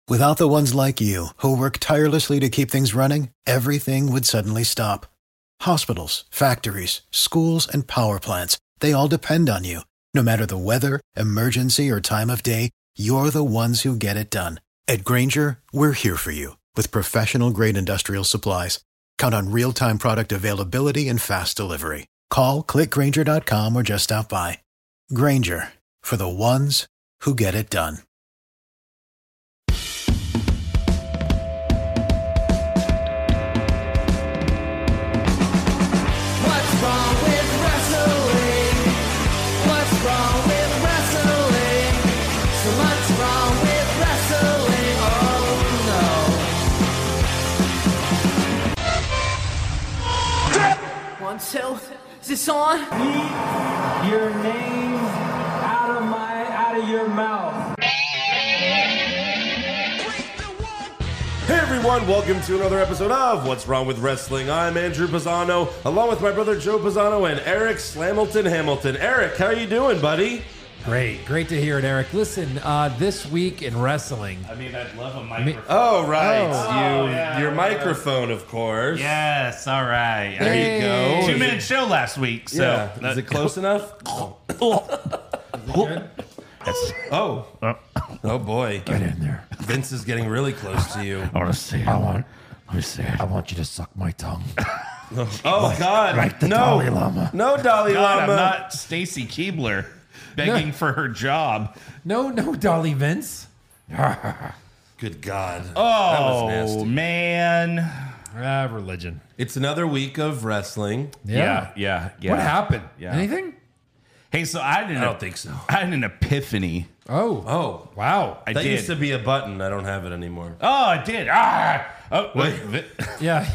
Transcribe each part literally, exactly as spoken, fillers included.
Without the ones like you, who work tirelessly to keep things running, everything would suddenly stop. Hospitals, factories, schools, and power plants, they all depend on you. No matter the weather, emergency, or time of day, you're the ones who get it done. At Grainger, we're here for you with professional-grade industrial supplies. Count on real-time product availability and fast delivery. Call, click Grainger dot com, or just stop by. Grainger, for the ones who get it done. So, is this on? Keep your name out of my, out of your mouth. Hey everyone, welcome to another episode of What's Wrong with Wrestling. I'm Andrew Pisano, along with my brother Joe Pisano and Eric Slamilton Hamilton. Eric, how are you doing, buddy? Great, great to hear it, Eric. Listen, uh, this week in wrestling. I mean, I'd love a microphone. Oh, right. Oh. you, Oh, yeah, your yeah. microphone, of course. Yes, all right. There Hey. you go. Two minute show last week. So Yeah. that- Is it close enough? Good? Oh. Oh, boy. Get in there. Vince is getting really close to you. I want to see. I want, let me see. I want you to suck my tongue. Oh, God. like the no. Dalai Lama. No, Dalai God, Lama. I'm not Stacy Keebler begging for her job. No, no, Dolly Vince. Good God. That was Oh, nasty. man. Ah, religion. It's another week of wrestling. Yeah, yeah, yeah. What happened? Yeah. Anything? Hey, so I had an, I don't think so. I had an epiphany. Oh. Oh. Wow. I That did. used to be a button. I don't have it anymore. Oh, I did. Ah. Oh, wait. Yeah.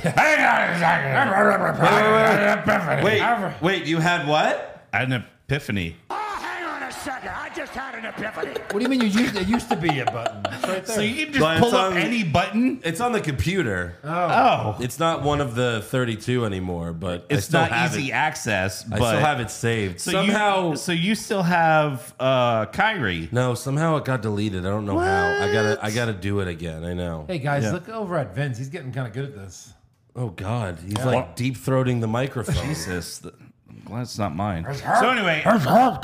yeah. Wait, wait, you had what? I had an epiphany. Hang on a second. I just had an epiphany. What do you mean you used it used to be a button? It's right there. So you can just Well, it's pull up on- any button? It's on the computer. Oh. It's not one of the thirty-two anymore, but I It's still not have easy it. access, but I still have it saved. So somehow, you, so you still have uh, Kyrie. no, somehow it got deleted. I don't know how. I gotta, I gotta do it again. I know. Hey guys, Yeah. look over at Vince. He's getting kind of good at this. Oh God, he's like deep throating the microphone. Jesus, th- I'm glad it's not mine. So anyway, I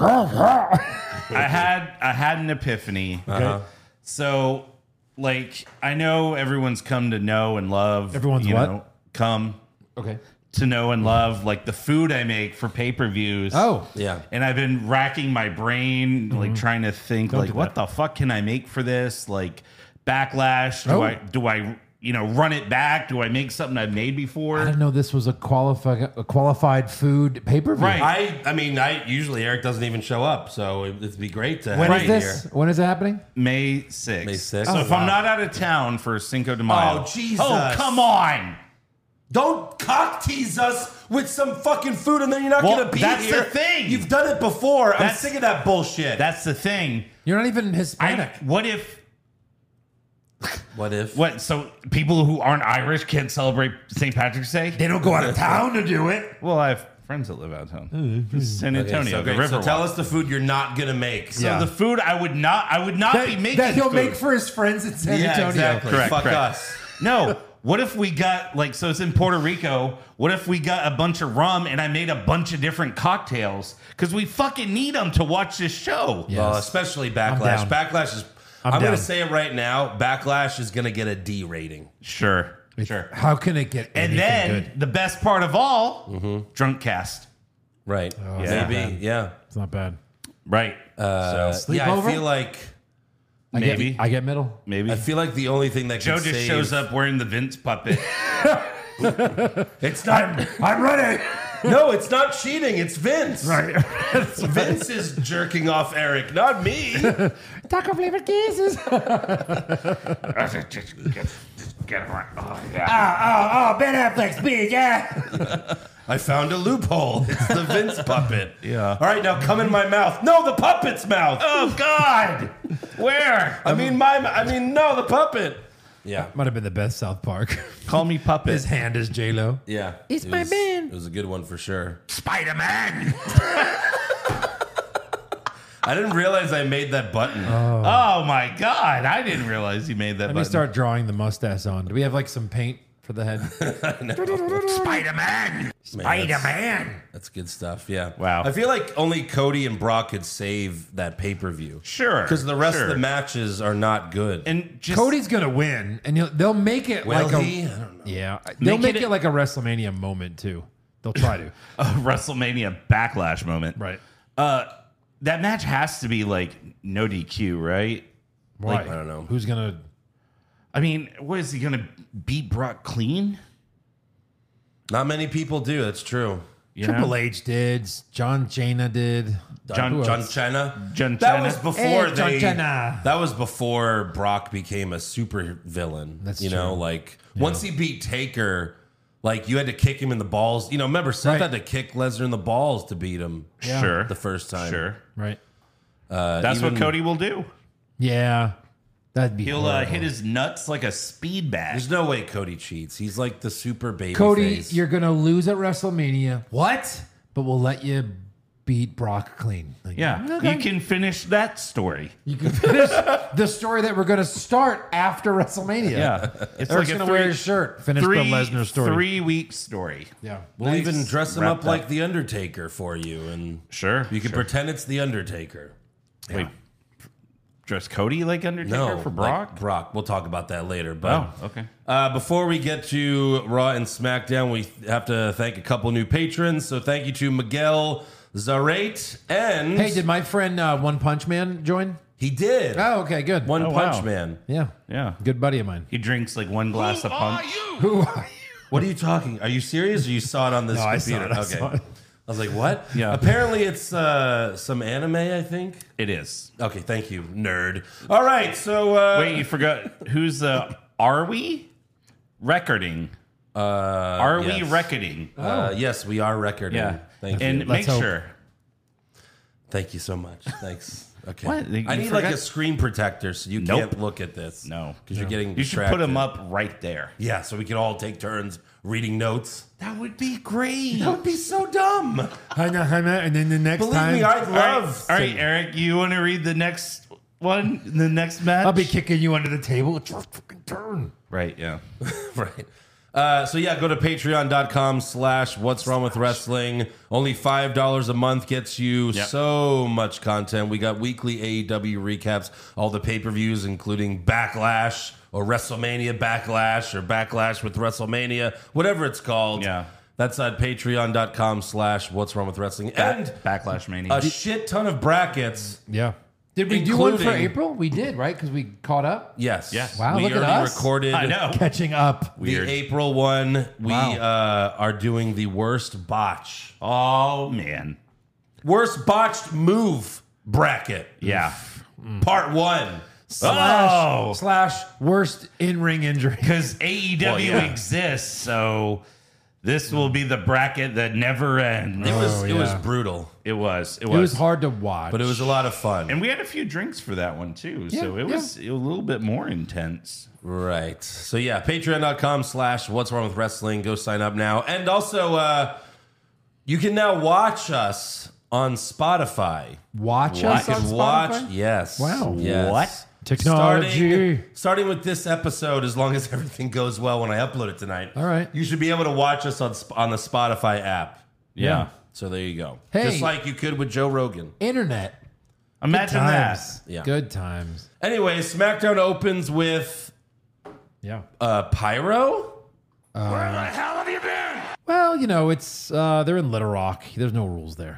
had I had an epiphany. Uh-huh. So, like, I know everyone's come to know and love. Everyone's you what? know, come Okay. to know and love like the food I make for pay per views. Oh. Yeah. And I've been racking my brain, like trying to think, Don't like, do what that. the fuck can I make for this? Like, backlash? Do Oh. I do I you know run it back? Do I make something I've made before? I didn't know this was a qualified a qualified food pay per view. Right. I, I mean, I usually Eric doesn't even show up, so it, it'd be great to When have is you this? here. When is it happening? May sixth. May sixth. So Oh, if wow. I'm not out of town for Cinco de Mayo. Oh, Jesus. Oh, come on. Don't cock tease us with some fucking food, and then you're not Well, gonna be that's here. the thing. You've done it before. I'm That's- sick of that bullshit. That's the thing. You're not even Hispanic. I, what if what if? what so people who aren't Irish can't celebrate Saint Patrick's Day? They don't go out of town to do it. Well, I have friends that live out of town. San Okay, Antonio, so, the great. river. So tell us the food you're not gonna make. So Yeah. the food I would not I would not that, be making that he'll food. make for his friends in San Yeah, Antonio. exactly. Correct, Fuck correct. us. No. What if we got like so it's in Puerto Rico? What if we got a bunch of rum and I made a bunch of different cocktails because we fucking need them to watch this show? Yes. Well, especially Backlash. down. Backlash is. I'm, I'm going down. to say it right now. Backlash is going to get a D rating. Sure, sure. How can it get And anything then good? the best part of all, drunk cast. Right. Oh, it's not Maybe. bad. Yeah. It's not bad. Right. Uh, so yeah. I Sleepover? feel like. I maybe. Get, I get middle. maybe. I feel like the only thing that Joe can just save, shows up wearing the Vince puppet. It's not. I'm ready. No, it's not cheating. It's Vince. Right. Vince is jerking off Eric, not me. Taco flavored kisses. Get him right. Oh, yeah. Oh, oh, Ben Affleck's big, yeah. I found a loophole. It's the Vince puppet. Yeah. All right, now come in my mouth. No, the puppet's mouth. Oh God! Where? I mean, my. I mean, no, the puppet. Yeah. Might have been the best South Park. Call me puppet. His hand is J Lo. Yeah. It's It my was- man. It was a good one for sure. Spider-Man. I didn't realize I made that button. Oh my god! I didn't realize you made that. Let button. me start drawing the mustache on. Do we have like some paint for the head? Spider-Man. Spider-Man. That's good stuff. Yeah. Wow. I feel like only Cody and Brock could save that pay per view. Sure, Because the rest sure. of the matches are not good. And just Cody's gonna win, and he'll, they'll make it Will like a he? I don't know. yeah. They'll Make make it- it, like a WrestleMania moment too. They'll try to. a WrestleMania backlash moment. Right. Uh, that match has to be like no D Q, right? Why? I don't know. Who's gonna? I mean, what is he gonna beat Brock clean? Not many people do. That's true. You Triple know? H did. John Cena did. John- Who John else? China. John That Cena. was before Hey, John they. Cena. That was before Brock became a super villain. That's you know, true. like once he beat Taker, like you had to kick him in the balls. You know, remember Seth Right. had to kick Lesnar in the balls to beat him. Yeah. Sure, The first time. Sure, Right. Uh, that's even- what Cody will do. Yeah. That'd be. He'll uh, horrible. hit his nuts like a speed bag. There's no way Cody cheats. He's like the super baby Cody, face. you're gonna lose at WrestleMania. What? But we'll let you beat Brock clean. Like, Yeah, okay. you can finish that story. You can finish the story that we're gonna start after WrestleMania. Yeah, it's Eric's like a gonna wear three, his shirt. Finish three, the Lesnar story. three week story. Yeah. We'll Nice. even dress him Wrapped up like up. the Undertaker for you, and Sure, you can sure. pretend it's the Undertaker. Wait, dress Cody like Undertaker No, for like Brock? Brock. We'll talk about that later. But Oh, okay. uh, before we get to Raw and SmackDown, we have to thank a couple new patrons. So thank you to Miguel Zarate and Hey, did my friend uh, One Punch Man join? he did Oh, okay, good. One Oh, Punch wow. Man. Yeah. Yeah, Good buddy of mine. he drinks like one glass of punch. Who are you? What are you talking? Are you serious? Or you saw it on this No, I saw computer? it, I okay. saw it. I was like, what? Yeah. Apparently, it's uh, some anime. I think. It is. Okay, thank you, nerd. All right, so uh, Wait, you forgot who's uh are we recording? uh, Are we yes. recording? Uh, yes, we are recording. Yeah. Thank and you. make Let's hope. sure. Thank you so much. Thanks. Okay. What? You I need like forgot- a screen protector so you Nope. can't look at this. No. because you're getting. You should distracted. put them up right there. Yeah, so we can all take turns reading notes. That would be great. That would be so dumb. And then the next Believe time, me, I All right, love. all right, Eric, you want to read the next one, the next match? I'll be kicking you under the table. It's your fucking turn. right. Yeah. Right. Uh, so yeah, go to patreon.com slash what's wrong with wrestling. Only five dollars a month gets you Yep. so much content. We got weekly A E W recaps, all the pay-per-views, including Backlash or WrestleMania Backlash or Backlash with WrestleMania, whatever it's called. Yeah. That's at patreon.com slash what's wrong with wrestling. And Backlash Mania. a shit ton of brackets. Yeah. Did we do one for Including- April? We did, right? Because we caught up. Yes. Yes. Wow, we look at already us. recorded. I know. Catching up. Weird. The April one, we Wow. uh, are doing the worst botch. Oh man. Worst botched move bracket. Yeah. Part one. Slash, Oh. slash worst in ring injury. Because A E W Well, yeah. exists, so this will be the bracket that never ends. It was Oh, it was yeah. brutal, It was. It It was. was hard to watch. but it was a lot of fun. And we had a few drinks for that one too, so Yeah, it was a little bit more intense. Right. So yeah, patreon.com slash what's wrong with wrestling. Go sign up now. And also uh you can now watch us on Spotify. Watch You us can on Spotify? watch. Yes. Wow. Yes. What? Technology. Starting, starting with this episode, as long as everything goes well when I upload it tonight. All right. You should be able to watch us on Sp- on the Spotify app. Yeah. So there you go. Hey. Just like you could with Joe Rogan. Internet. Imagine that. Times. Yeah. Good times. Anyway, SmackDown opens with Yeah. uh, Pyro. Where the hell have you been? Well, you know, it's uh they're in Little Rock. There's no rules there.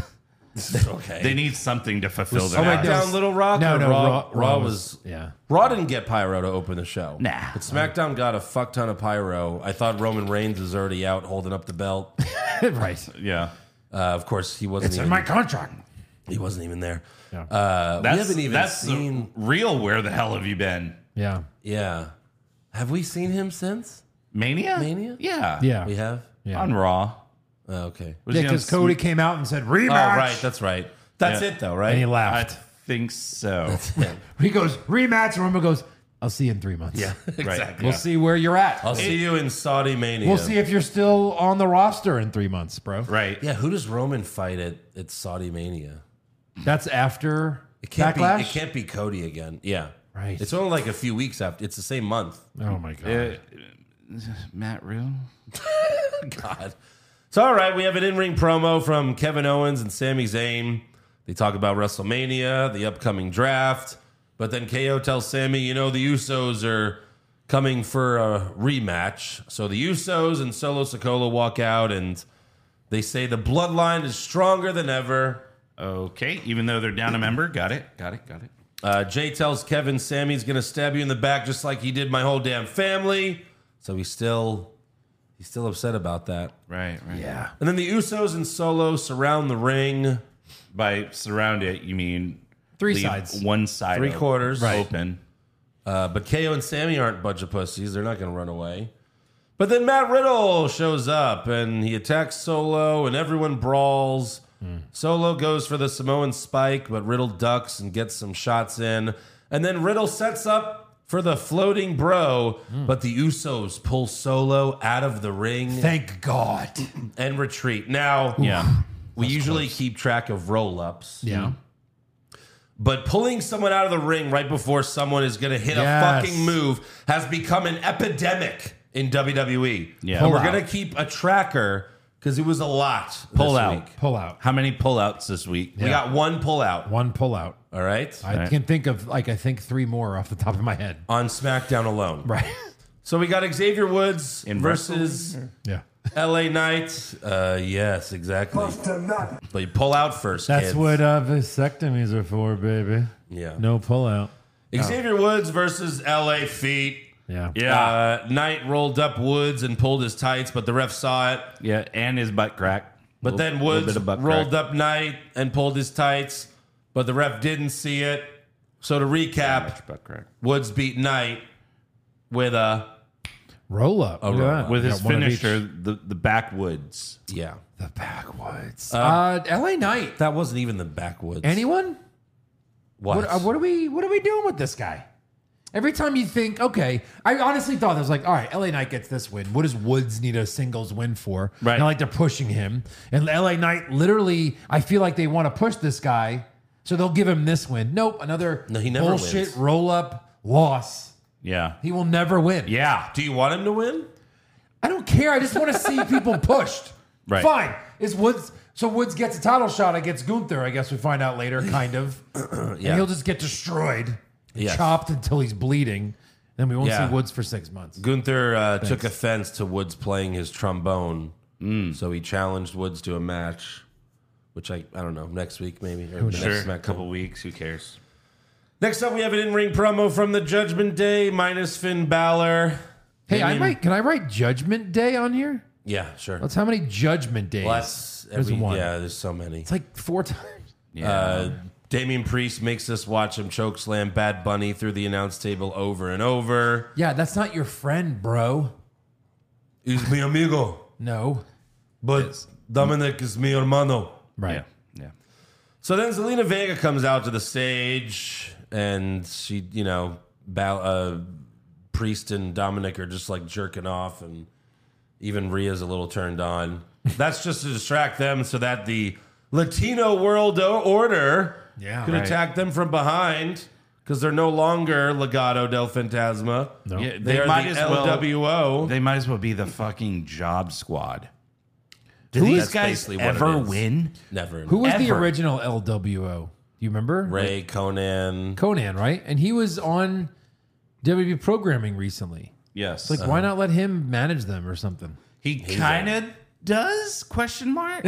Okay. They need something to fulfill was their wait, hours. no. SmackDown Little Rock. No, or no, Raw, Raw- Raw Raw was. was- yeah. Raw didn't get Pyro to open the show. Nah. But SmackDown got a fuck ton of Pyro. I thought Roman Reigns was already out holding up the belt. Right. Yeah. Uh, of course, he wasn't. It's even, in my contract. He wasn't even there. Yeah. Uh, we That's, haven't even that's seen. the real where the hell have you been? Yeah. Yeah. Have we seen him since? Mania? Mania? Yeah. Yeah. We have. Yeah. On Raw. Oh, okay. Was Yeah, he on because Cody came out and said rematch. Oh, right. That's right. That's Yeah. it, though, right? and he I laughed. think so. He goes rematch, and Roman goes, "I'll see you in three months." Yeah, Right. exactly. We'll see where you're at. I'll see you in Saudi Mania. We'll see if you're still on the roster in three months, bro. Right. Yeah, who does Roman fight at, at Saudi Mania? That's after It can't Backlash? be. It can't be Cody again. Yeah, Right. It's only like a few weeks after. It's the same month. Oh, my God. Uh, Matt Riddle. God. So all right, we have an in-ring promo from Kevin Owens and Sami Zayn. They talk about WrestleMania, the upcoming draft, but then K O tells Sami, you know, the Usos are coming for a rematch. So the Usos and Solo Sikoa walk out, and they say the bloodline is stronger than ever. Okay, even though they're down a member. Got it, got it, got it. Uh, Jay tells Kevin Sammy's going to stab you in the back just like he did my whole damn family. So he's still he's still upset about that. Right, right. Yeah. And then the Usos and Solo surround the ring. By surround it, you mean Three leave sides. one side, Three o- quarters. Right. open. Uh, but K O and Sammy aren't a bunch of pussies. They're not going to run away. But then Matt Riddle shows up and he attacks Solo and everyone brawls. Mm. Solo goes for the Samoan spike, but Riddle ducks and gets some shots in. And then Riddle sets up for the floating bro, mm. but the Usos pull Solo out of the ring. Thank God. And retreat. Now, Yeah. we usually close. keep track of roll-ups. Yeah. But pulling someone out of the ring right before someone is going to hit Yes. a fucking move has become an epidemic in W W E. Yeah. And Pull we're out. going to keep a tracker because it was a lot Pull this out. week. Pull out. How many pullouts this week? We got one pull out. One pull out. All right. I Right. can think of, like, I think three more off the top of my head. On SmackDown alone. Right. So we got Xavier Woods In versus Yeah. L A Knight. Uh, yes, exactly. But you pull out first, That's kids. what uh, vasectomies are for, baby. Yeah. No pull out. Xavier Woods versus L A Feet. Yeah. Yeah. Uh, Knight rolled up Woods and pulled his tights, but the ref saw it. Yeah, and his butt crack. But Little- then little Woods bit of butt rolled crack. up Knight and pulled his tights, but the ref didn't see it. So to recap, Much butt crack. Woods beat Knight with a Roll up. Look at roll that. up. With We his got one of each. finisher, the, the backwoods. yeah. The backwoods. Uh, L A Knight. That wasn't even the backwoods. Anyone? what? What, uh, what are we? What are we doing with this guy? Every time you think, okay, I honestly thought I was like, all right, L A Knight gets this win. What does Woods need a singles win for? Right. And like they're pushing him, and L A Knight literally, I feel like they want to push this guy, so they'll give him this win. Nope, another No, he never bullshit wins. roll up loss. Yeah. He will never win. Yeah. Do you want him to win? I don't care. I just want to see people pushed. Right. Fine. Is Woods so Woods gets a title shot against Gunther? I guess we find out later, kind of. And he'll just get destroyed, Yes. chopped until he's bleeding. Then we won't Yeah. see Woods for six months. Gunther uh, took offense to Woods playing his trombone, so he challenged Woods to a match, which I I don't know next week maybe or the Sure. next A SmackDown. couple weeks. Who cares? Next up, we have an in-ring promo from the Judgment Day minus Finn Balor. Hey, I Damien- might. Can I write Judgment Day on here? Yeah, sure. That's how many Judgment Days? Well, that's There's every, one. Yeah, there's so many. It's like four times. Yeah. Uh, Damian Priest makes us watch him choke slam Bad Bunny through the announce table over and over. Yeah, that's not your friend, bro. He's mi amigo, No. but Dominic is mi hermano. Right. yeah. Yeah. So then Zelina Vega comes out to the stage, and she, you know, Bal- uh, Priest and Dominic are just like jerking off, and even Rhea's a little turned on. That's just to distract them so that the Latino World O- Order Yeah, could right. attack them from behind because they're no longer Legado del Fantasma. No. Yeah, They, they are might the as L well- W O. They might as well be the fucking job squad. Do Who these is guys basically what it ever is. win? Never. Who was the Ever. original L W O? Do you remember? Ray, Conan. Conan, right? And he was on W W E programming recently. Yes. It's like, why not let him manage them or something? he kind of does? Question mark.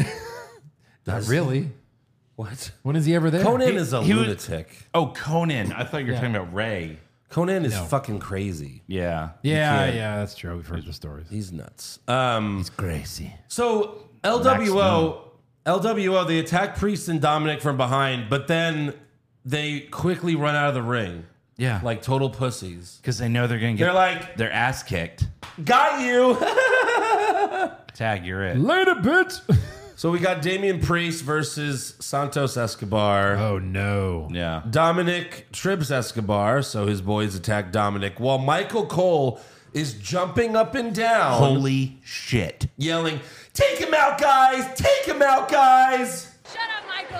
Not really. What? When is he ever there? Conan He- is a he was- lunatic. Oh, Conan. I thought you were Yeah. talking about Ray. Conan is No. fucking crazy. Yeah. Yeah, can't. yeah, that's true. We've heard the stories. He's nuts. Um, Crazy. so L W O, L W O, they attack Priest and Dominic from behind, but then they quickly run out of the ring Yeah. like total pussies. because they know they're going to get They're like, their ass kicked. got you. Tag, you're it. Later, bitch. So we got Damian Priest versus Santos Escobar. Oh no. Yeah. Dominic trips Escobar, so his boys attack Dominic, while Michael Cole is jumping up and down, Holy shit. yelling, "Take him out, guys! Take him out, guys!" Shut up, Michael.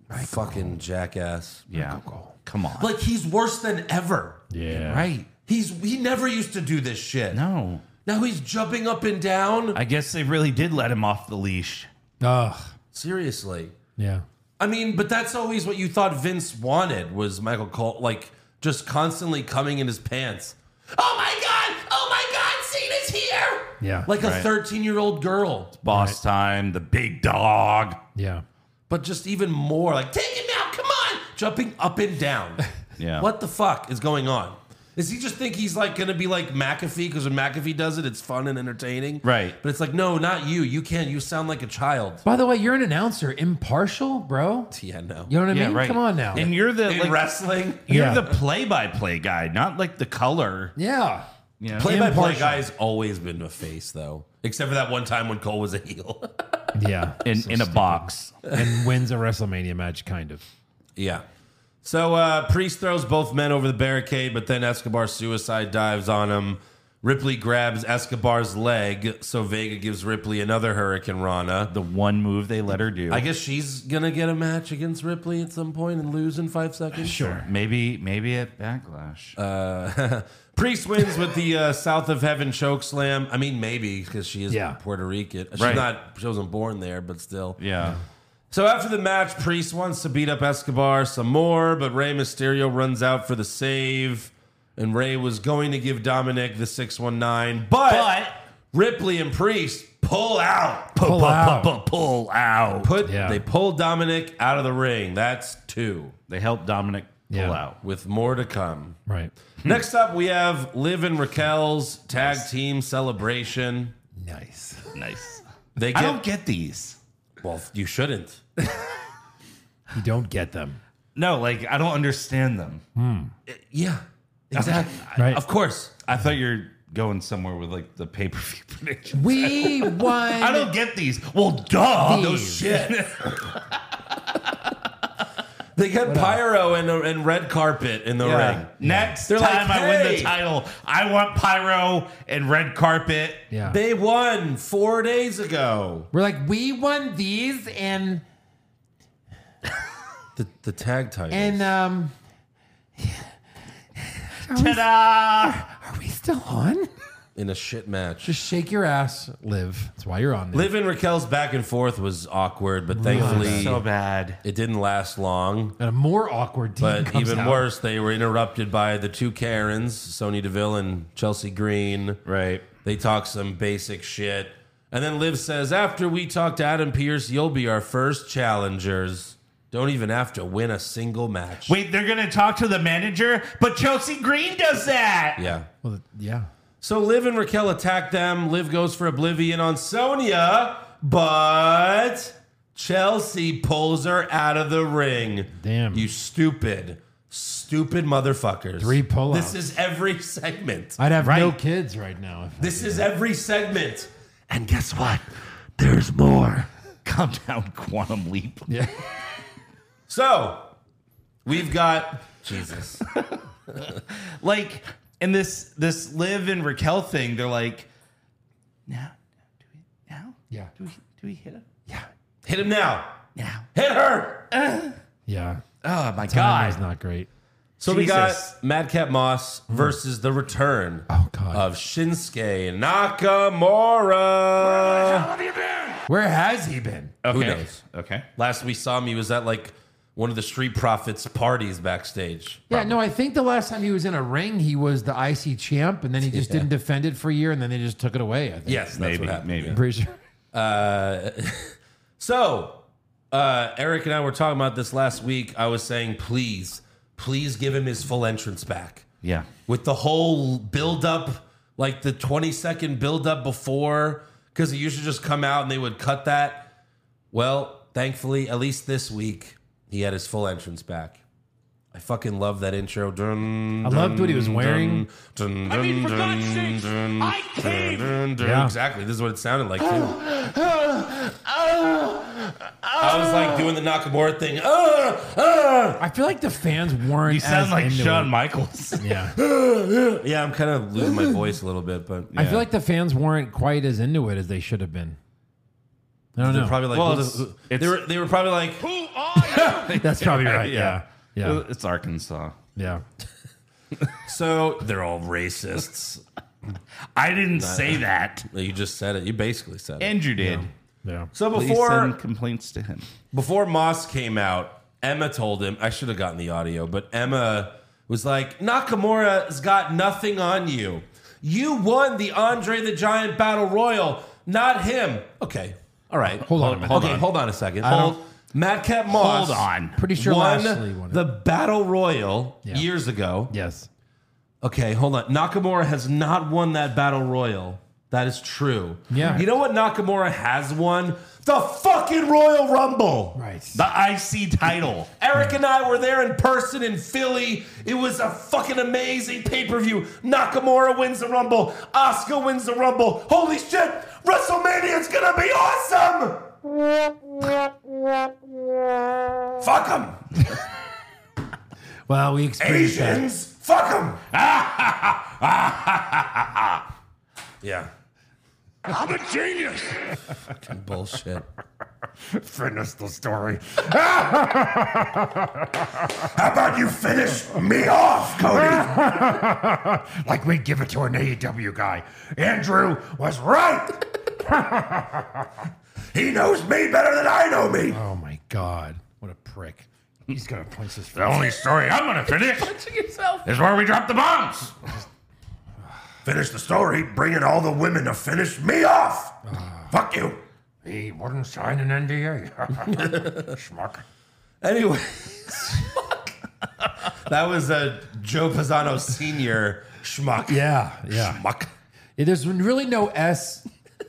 Fucking jackass. Yeah. Come on. Like, he's worse than ever. Yeah. Right. He's He never used to do this shit. No. Now he's jumping up and down. I guess they really did let him off the leash. Ugh. Seriously. Yeah. I mean, but that's always what you thought Vince wanted, was Michael Cole, like, just constantly coming in his pants. Oh my God! Oh my God! Cena's here! Yeah. Like a Right. thirteen-year-old girl. Boss time, the big dog. Yeah. But just even more, like, take him out, come on! Jumping up and down. Yeah. What the fuck is going on? Does he just think he's like gonna be like McAfee? Because when McAfee does it, it's fun and entertaining. Right. But it's like, no, not you. You can't. You sound like a child. By the way, you're an announcer, impartial, bro. Yeah, no. You know what I Yeah, mean? right. Come on now. And you're the In like, wrestling, you're Yeah. the play-by-play guy, not like the color. yeah. You know? play-by-play Impartial. guy's always been a face, though. Except for that one time when Cole was a heel. Yeah. in So in a stupid. box. And wins a WrestleMania match, kind of. Yeah. So uh, Priest throws both men over the barricade, but then Escobar suicide dives on him. Ripley grabs Escobar's leg, so Vega gives Ripley another Hurricane Rana. The one move they let her do. I guess she's gonna get a match against Ripley at some point and lose in five seconds. Sure. Maybe maybe at Backlash. Uh, Priest wins with the uh, South of Heaven choke slam. I mean, maybe because she is Yeah. Puerto Rican. She's Right. not. She wasn't born there, but still. yeah. So after the match, Priest wants to beat up Escobar some more, but Rey Mysterio runs out for the save, and Rey was going to give Dominic the six one nine, but, But Ripley and Priest pull out. Pull out. Pull, pull out. Put Yeah. they pull Dominic out of the ring. That's two, They helped Dominic pull Yeah. out. with more to come. Right. Next up, we have Liv and Raquel's tag team celebration. Nice. Nice. They I get don't get these. well. You shouldn't. You don't get them. No, like I don't understand them. Yeah, exactly. Right. Of course. I thought you're going somewhere with like the pay per view prediction. We won. I don't get these. Well, duh. These. No No shit. They get pyro and, and red carpet in the ring. Next They're like, time I win "Hey." the title, I want pyro and red carpet. Yeah. They won four days ago. We're like, we won these and The the tag titles. and um Ta-da! are we still on? in a shit match. Just shake your ass, Liv. That's why you're on there. Liv and Raquel's back and forth was awkward, but thankfully So bad. it didn't last long. And a more awkward team But comes even out. worse, they were interrupted by the two Karens, Sonya Deville and Chelsea Green. Right. They talk some basic shit. And then Liv says, after we talk to Adam Pearce, you'll be our first challengers. Don't even have to win a single match. Wait, they're gonna talk to the manager, but Chelsea Green does that. Yeah. Well, yeah. So Liv and Raquel attack them. Liv goes for Oblivion on Sonya, but Chelsea pulls her out of the ring. Damn. You stupid, stupid motherfuckers. Three pullouts. This is every segment. I'd have no Right. kids right now. If This is every segment. And guess what? There's more. Calm down, Quantum Leap. yeah. So we've got Jesus. Like in this this Liv and Raquel thing, they're like, now, do we now? Yeah. Do we do we hit him? Yeah. Hit him now. Now. Hit her. Yeah. Oh my Time god. is not great. So we got Jesus. Madcap Moss versus the return Oh, God. of Shinsuke Nakamura. How have you been? Where has he been? Okay. Who knows? Okay. Last we saw him, he was at like one of the Street Profits parties backstage. Yeah, no, I think the last time he was in a ring, he was the I C champ, and then he just Yeah. didn't defend it for a year, and then they just took it away. I think. Yes, that's Maybe, what happened. maybe. I'm pretty sure. Uh, so, uh, Eric and I were talking about this last week. I was saying, please, please give him his full entrance back. Yeah. With the whole build up, like the twenty second build up before, because he used to just come out and they would cut that. Well, thankfully, at least this week, he had his full entrance back. I fucking love that intro. Dun, I loved what he was wearing. Dun, dun, I mean, for dun, God's sakes, dun, I came. dun, dun. Yeah. Exactly. This is what it sounded like, too. I was like doing the Nakamura thing. Ah, ah. I feel like the fans weren't. You sound as like into Shawn it. Michaels. Yeah. Yeah, I'm kind of losing my voice a little bit, but I feel like the fans weren't quite as into it as they should have been. I don't they're know. probably like, Well, who it's- the- who- it's- they were they were probably like, Who saw you. That's probably right. Yeah. Yeah. It's Arkansas. Yeah. So they're all racists. I didn't say that. You just said it. You basically said it. Andrew did. Yeah. So Please before send complaints to him. before Moss came out, Emma told him, I should have gotten the audio, but Emma was like, Nakamura's got nothing on you. You won the Andre the Giant Battle Royal, not him. Okay. All right. Hold on a minute. Okay, Hold on. hold on a second. I Hold. Madcap Moss Hold on. Pretty sure won Lashley won it. the Battle Royal Yeah. years ago. Yes. Okay, hold on. Nakamura has not won that Battle Royal. That is true. Yeah. You know what Nakamura has won? The fucking Royal Rumble. Right. The I C title. Eric and I were there in person in Philly. It was a fucking amazing pay-per-view. Nakamura wins the Rumble. Asuka wins the Rumble. Holy shit! WrestleMania's gonna be awesome! Fuck them! Well, we experienced that. Asians! Fuck them! Yeah. I'm a genius. Fucking bullshit. Finish the story. How about you finish me off, Cody? Like we'd give it to an A E W guy. Andrew was right. He knows me better than I know me. Oh my God. What a prick. He's gonna punch his The only story I'm gonna finish is where we drop the bombs. Finish the story, bringing all the women to finish me off. Fuck you. He wouldn't sign an N D A. Schmuck. Anyway, that was a Joe Pisano Senior schmuck. Yeah, yeah. Schmuck. Yeah, there's really no S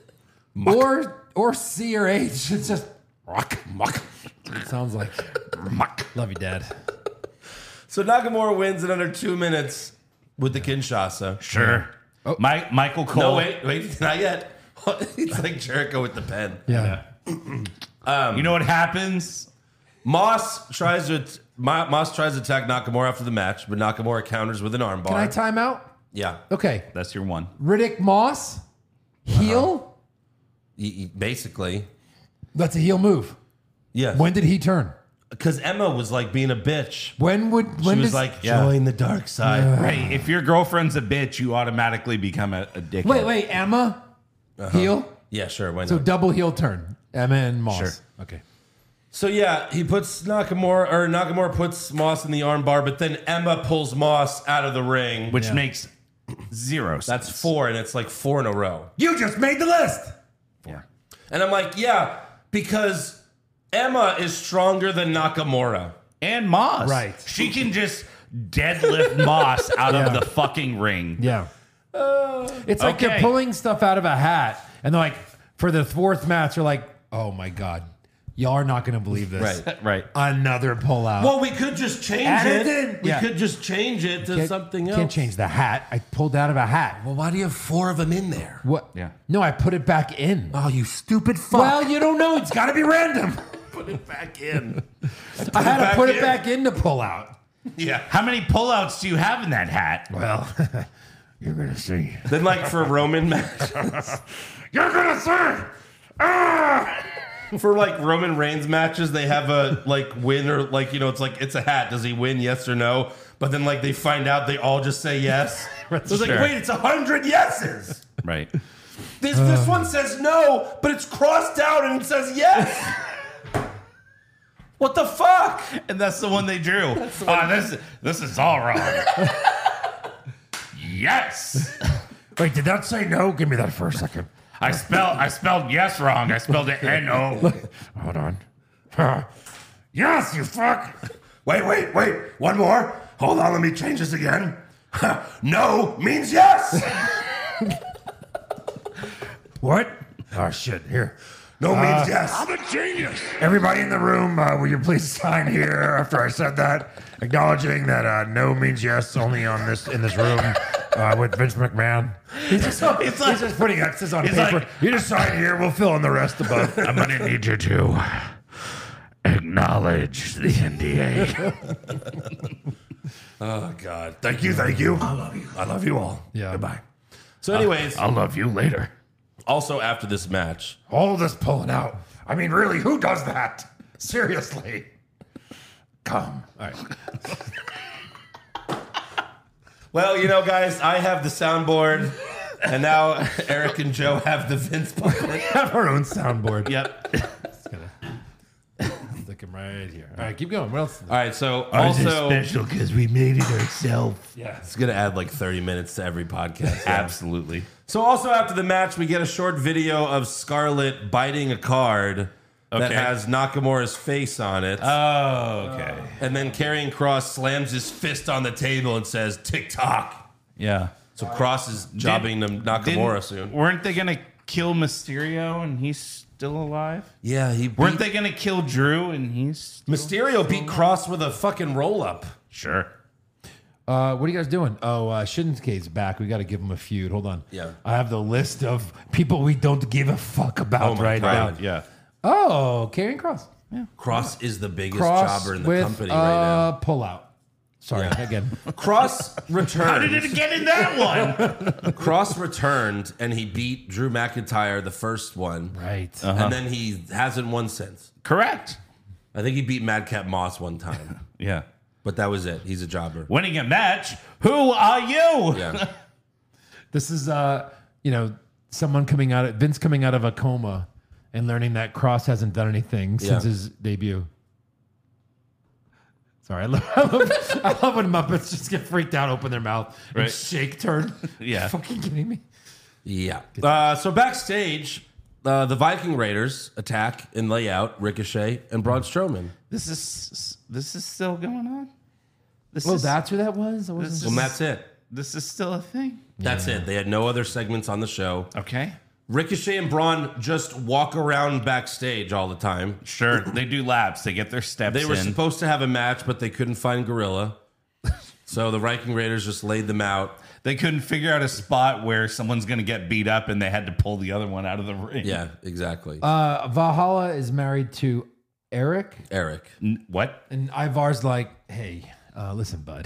or or C or H. It's just Muck. Muck. it sounds like Muck. love you, Dad. So Nakamura wins in under two minutes with the Kinshasa. Sure. Oh. My, Michael Cole. No, wait, wait, not yet. It's like Jericho with the pen. Yeah. You know what happens? Moss tries to Ma- Moss tries to attack Nakamura after the match, but Nakamura counters with an armbar. Can I time out? yeah, Okay. That's your one. Riddick Moss, heel. Y- y- basically, That's a heel move. yeah. When did he turn? Because Emma was like being a bitch. When would when She was does, like, Yeah. join the dark side. Right. If your girlfriend's a bitch, you automatically become a, a dickhead. wait, wait, Emma, heel. Yeah, sure. Why not? So double heel turn. Emma and Moss. Sure. Okay. So yeah, he puts Nakamura or Nakamura puts Moss in the armbar, but then Emma pulls Moss out of the ring. Which Yeah. makes zero sense. That's four, and it's like four in a row. You just made the list. Yeah. And I'm like, yeah, because Emma is stronger than Nakamura. And Moss. Right. She can just deadlift Moss out Yeah. of the fucking ring. Yeah. It's like they're okay. pulling stuff out of a hat, and they're like, for the fourth match, they're like, oh my God, y'all are not going to believe this. Right. Right. Another pull out. Well, we could just change Add it. it in. We Yeah. could just change it to Can't- something else. Can't change the hat. I pulled out of a hat. Well, why do you have four of them in there? What? Yeah. No, I put it back in. Oh, you stupid fuck. Well, you don't know. It's got to be random. put it back in. I had back to put in. it back in to pull out. Yeah. How many pullouts do you have in that hat? Well, you're going to see. Then, like, for Roman matches, You're gonna see. Ah! for like Roman Reigns matches, they have a like win or like, you know, it's like, it's a hat. Does he win? Yes or no? But then, like, they find out they all just say yes. It's like, Sure. wait, it's a hundred yeses. Right. This this one says no, but it's crossed out and it says yes. What the fuck? And that's the one they drew. Ah, this, this is all wrong. Yes. Wait, did that say no? Give me that for a second. I spelled I spelled yes wrong. I spelled it N O. Hold on. Huh. Yes, you fuck. Wait, wait, wait. One more. Hold on, let me change this again. No means yes. What? Oh, shit. Here. No Uh, means yes. I'm a genius. Everybody in the room, uh, will you please sign here after I said that, acknowledging that uh, no means yes only on this in this room uh, with Vince McMahon. He's just, he's like- just putting X's on he's paper. like- you just sign here. We'll fill in the rest above. I'm gonna need you to acknowledge the N D A. Oh God. Thank you, thank you. I love you. I love you all. Yeah. Goodbye. So, anyways, I'll love you later. also after this match, All this pulling out. I mean, really, who does that? Seriously. Come. All right. Well, you know, guys, I have the soundboard, and now Eric and Joe have the Vince puppet. We have our own soundboard. Yep. Stick him right here. All right, keep going. What else? All right, so Ours is also, special because we made it ourselves. Yeah. it's going to add like thirty minutes to every podcast. Absolutely. So also after the match, we get a short video of Scarlett biting a card that Okay. has Nakamura's face on it. Oh, okay. and then Karrion Kross slams his fist on the table and says, "Tick-tock." Yeah. So Kross is jobbing to Nakamura Didn't- soon. Weren't they going to kill Mysterio and he's still alive? Yeah, he beat, Weren't they going to kill Drew and he's Mysterio beat Kross with a fucking roll-up. sure? Uh, what are you guys doing? Oh, uh, Shinsuke's back. We got to give him a feud. Hold on. Yeah. I have the list of people we don't give a fuck about Oh my right God. now. Yeah. Oh, Karrion Kross. Yeah. Kross is the biggest Cross jobber in the with company uh, right pull out. Sorry, Yeah. again. now. Kross returned. How did it get in that one? Kross returned and he beat Drew McIntyre the first one. Right. And then he hasn't won since. Correct. I think he beat Madcap Moss one time. Yeah. But that was it. He's a jobber. Winning a match. Who are you? Yeah. This is, uh, you know, someone coming out of Vince coming out of a coma and learning that Kross hasn't done anything Yeah. since his debut. Sorry, I love, I love, I love when Muppets just get freaked out, open their mouth, and Right. shake turn. Yeah. Fucking kidding me? Yeah. Uh, so backstage, uh, the Viking Raiders attack and lay out Ricochet and Braun Strowman. This is this is still going on. This Well, is that's who that was? I wasn't This Well, that's it. this is still a thing. That's it. They had no other segments on the show. Okay. Ricochet and Braun just walk around backstage all the time. Sure. They do laps. They get their steps They were in. supposed to have a match, but they couldn't find Gorilla. So the Viking Raiders just laid them out. They couldn't figure out a spot where someone's going to get beat up and they had to pull the other one out of the ring. Yeah, exactly. Uh, Valhalla is married to Eric, Eric. N- What? and Ivar's like, hey, uh, listen, bud.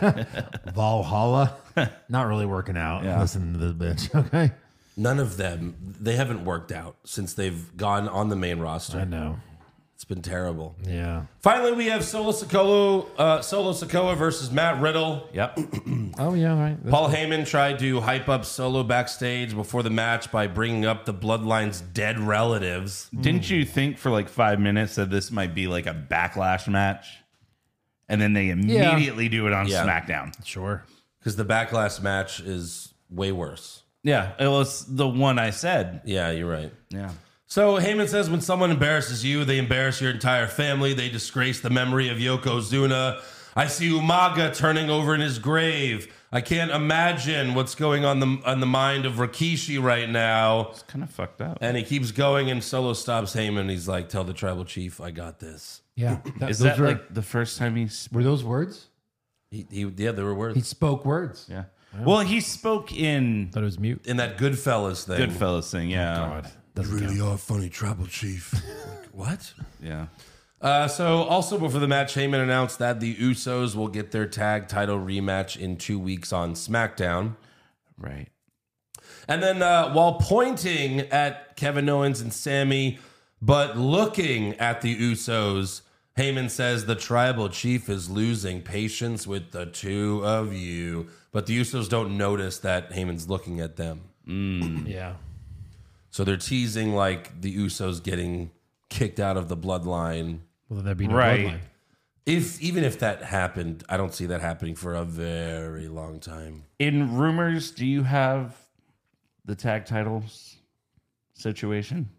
Valhalla, not really working out. Yeah. Listen to this bitch, okay? None of them, they haven't worked out since they've gone on the main roster. I know. It's been terrible. Yeah. Finally, we have Solo Sikoa, uh, Solo Sikoa versus Matt Riddle. Yep. Oh, yeah, right. That's- Paul Heyman tried to hype up Solo backstage before the match by bringing up the Bloodline's dead relatives. Didn't you think for like five minutes that this might be like a backlash match? And then they immediately do it on Yeah. SmackDown. Sure. Because the Backlash match is way worse. Yeah. It was the one I said. Yeah, you're right. Yeah. So Heyman says when someone embarrasses you, they embarrass your entire family. They disgrace the memory of Yokozuna. I see Umaga turning over in his grave. I can't imagine what's going on the on the mind of Rikishi right now. It's kind of fucked up. And he keeps going, and Solo stops Heyman. He's like, "Tell the tribal chief, I got this." Yeah. That, Is those that were, like the first time he's. were those words? He, he yeah, there were words He spoke words. Yeah. Well, he spoke in Thought it was mute. in that Goodfellas thing. Goodfellas thing. Yeah. Doesn't count. are funny, tribal chief. What? Yeah. Uh, so also before the match, Heyman announced that the Usos will get their tag title rematch in two weeks on SmackDown. Right. And then uh, while pointing at Kevin Owens and Sammy, but looking at the Usos, Heyman says the tribal chief is losing patience with the two of you. But the Usos don't notice that Heyman's looking at them. Yeah. So they're teasing like the Usos getting kicked out of the bloodline. Well, then there'd be no Right. bloodline. If even if that happened, I don't see that happening for a very long time. In rumors, do you have the tag titles situation?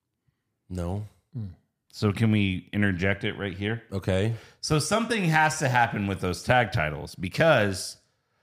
No. So can we interject it right here? Okay. So something has to happen with those tag titles because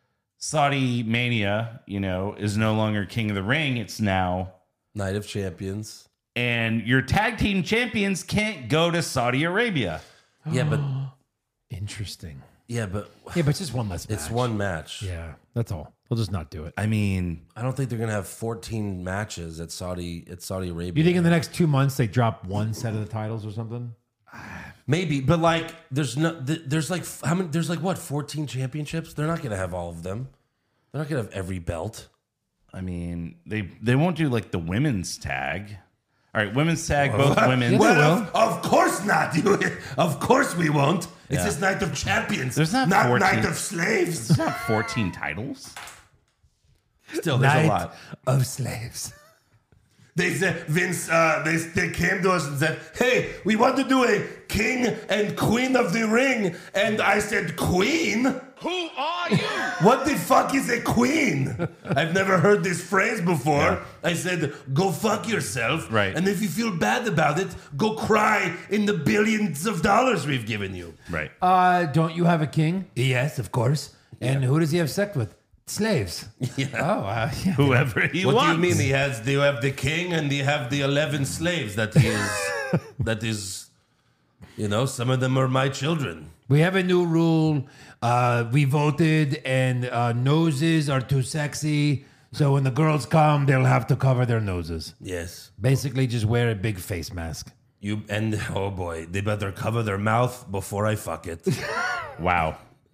Saudi Mania, you know, is no longer King of the Ring. It's now, Night of Champions. and your tag team champions can't go to Saudi Arabia. Yeah, but Interesting. yeah, but Yeah, but it's just one less match. it's one match. Yeah, that's all. They'll just not do it. I mean, I don't think they're gonna have fourteen matches at Saudi at Saudi Arabia. You think in the next two months they drop one set of the titles or something? Maybe, but like, there's no, th- there's like how many? There's like what, fourteen championships? They're not gonna have all of them. They're not gonna have every belt. I mean, they they won't do like the women's tag. All right, women's tag, both women. Well, of, of course not. You, of course we won't. It's Yeah. this night of champions. There's not not fourteen. night of slaves. There's not fourteen titles. Still, there's a lot. of slaves. They said Vince. Uh, they they came to us and said, "Hey, we want to do a king and queen of the ring." And I said, "Queen? Who are you? What the fuck is a queen? I've never heard this phrase before." Yeah. I said, "Go fuck yourself." Right. And if you feel bad about it, go cry in the billions of dollars we've given you. Right. Uh, don't you have a king? Yes, of course. And who does he have sex with? Slaves. Yeah. Oh, uh, yeah. Whoever he What wants. do you mean? He has. Do you have the king and you have the eleven slaves that he is? that is, you know, some of them are my children. We have a new rule. Uh, we voted, and uh, noses are too sexy. So when the girls come, they'll have to cover their noses. Yes. Basically, just wear a big face mask. You and oh boy, they better cover their mouth before I fuck it. Wow.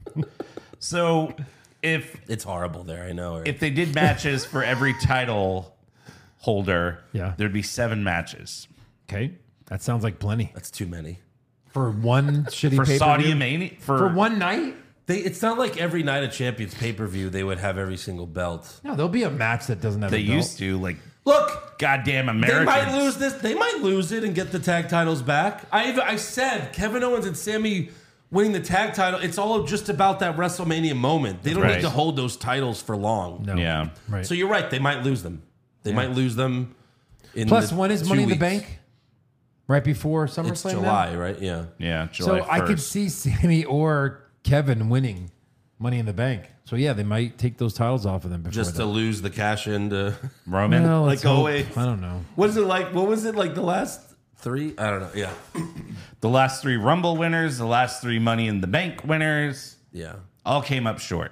So if It's horrible there. I know. Right? if they did matches for every title holder, Yeah. there'd be seven matches. Okay, that sounds like plenty That's too many. for one shitty For pay-per-view? Saudi Mania for, for one night. They. It's not like every night of Champions pay per view they would have every single belt. No, there'll be a match that doesn't have. they a belt. used to like Look, goddamn they Americans. might lose this. They might lose it and get the tag titles back. I even, I said Kevin Owens and Sammy winning the tag title. It's all just about that WrestleMania moment. They don't Right. need to hold those titles for long. No. Yeah. Right. So you're right. They might lose them. They might lose them. In Plus, the when is two Money in the weeks. Bank? Right before SummerSlam. It's now? July, right? Yeah. Yeah, July So I could first. see Sammy or Kevin winning Money in the Bank. So yeah, they might take those titles off of them before Just to that. lose the cash into Roman. Well, like let's hope. always. I don't know. What is it like? What was it like the last three? I don't know. Yeah. The last three Rumble winners, the last three Money in the Bank winners, Yeah. all came up short.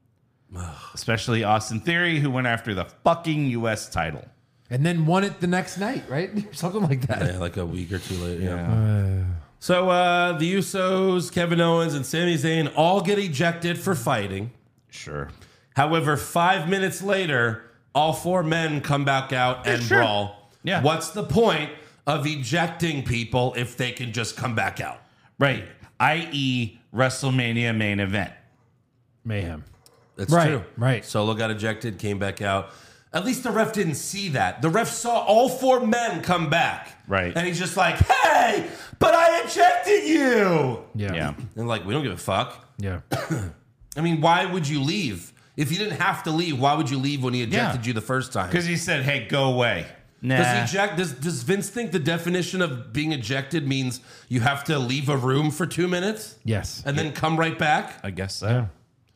Especially Austin Theory, who went after the fucking U S title. And then won it the next night, right? Something like that. Yeah, like a week or two later. Yeah. So uh, the Usos, Kevin Owens, and Sami Zayn all get ejected for fighting. Sure. However, five minutes later, all four men come back out and sure. brawl. Yeah. What's the point of ejecting people if they can just come back out? Right. that is. WrestleMania main event. Mayhem. That's Right, true. right. Solo got ejected, came back out. At least the ref didn't see that. The ref saw all four men come back. Right. And he's just like, hey, but I ejected you. Yeah. Yeah. And like, we don't give a fuck. Yeah. I mean, why would you leave? If you didn't have to leave, why would you leave when he ejected Yeah. you the first time? Because he said, hey, go away. Nah. Does eject? Does, does Vince think the definition of being ejected means you have to leave a room for two minutes Yes. and then come right back? I guess so. Yeah.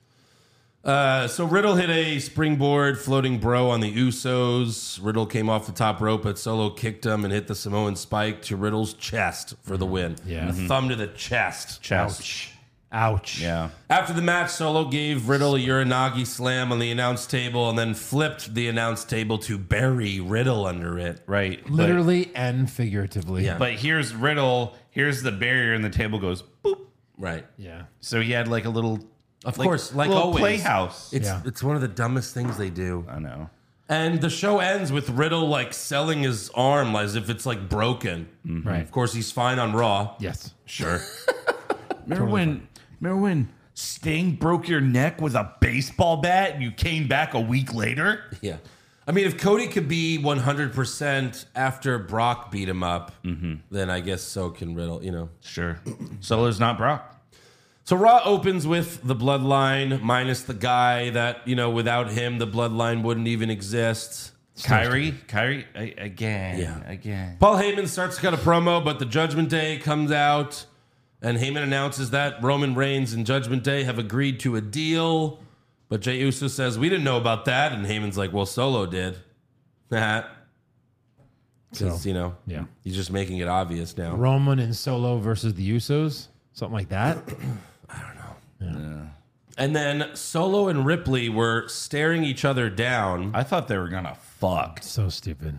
Uh, so Riddle hit a springboard floating bro on the Usos. Riddle came off the top rope, but Solo kicked him and hit the Samoan spike to Riddle's chest for the win. Yeah. A thumb to the chest. Chest. Ouch. Ouch. Yeah. After the match, Solo gave Riddle a Uranagi slam on the announce table and then flipped the announce table to bury Riddle under it. Right. But- Literally and figuratively. Yeah. But here's Riddle. Here's the barrier, and the table goes boop. Right. Yeah. So he had like a little, Of like, course, like little always. playhouse. It's Yeah. it's one of the dumbest things they do. I know. And the show ends with Riddle like selling his arm as if it's like broken. Right. Of course, he's fine on Raw. Yes. Sure. remember when? Remember when Sting broke your neck with a baseball bat, and you came back a week later? Yeah. I mean, if Cody could be one hundred percent after Brock beat him up, then I guess so can Riddle, you know. Sure. Solo's not Brock. So Raw opens with the Bloodline minus the guy that, you know, without him, the Bloodline wouldn't even exist. Kyrie, Kyrie, a- again, Yeah. again. Paul Heyman starts to cut a promo, but the Judgment Day comes out, and Heyman announces that Roman Reigns and Judgment Day have agreed to a deal. But Jey Uso says, we didn't know about that. And Heyman's like, well, Solo did. That. Because, So, you know, yeah. he's just making it obvious now. Roman and Solo versus the Usos. Something like that. And then Solo and Ripley were staring each other down. I thought they were gonna fuck. So stupid.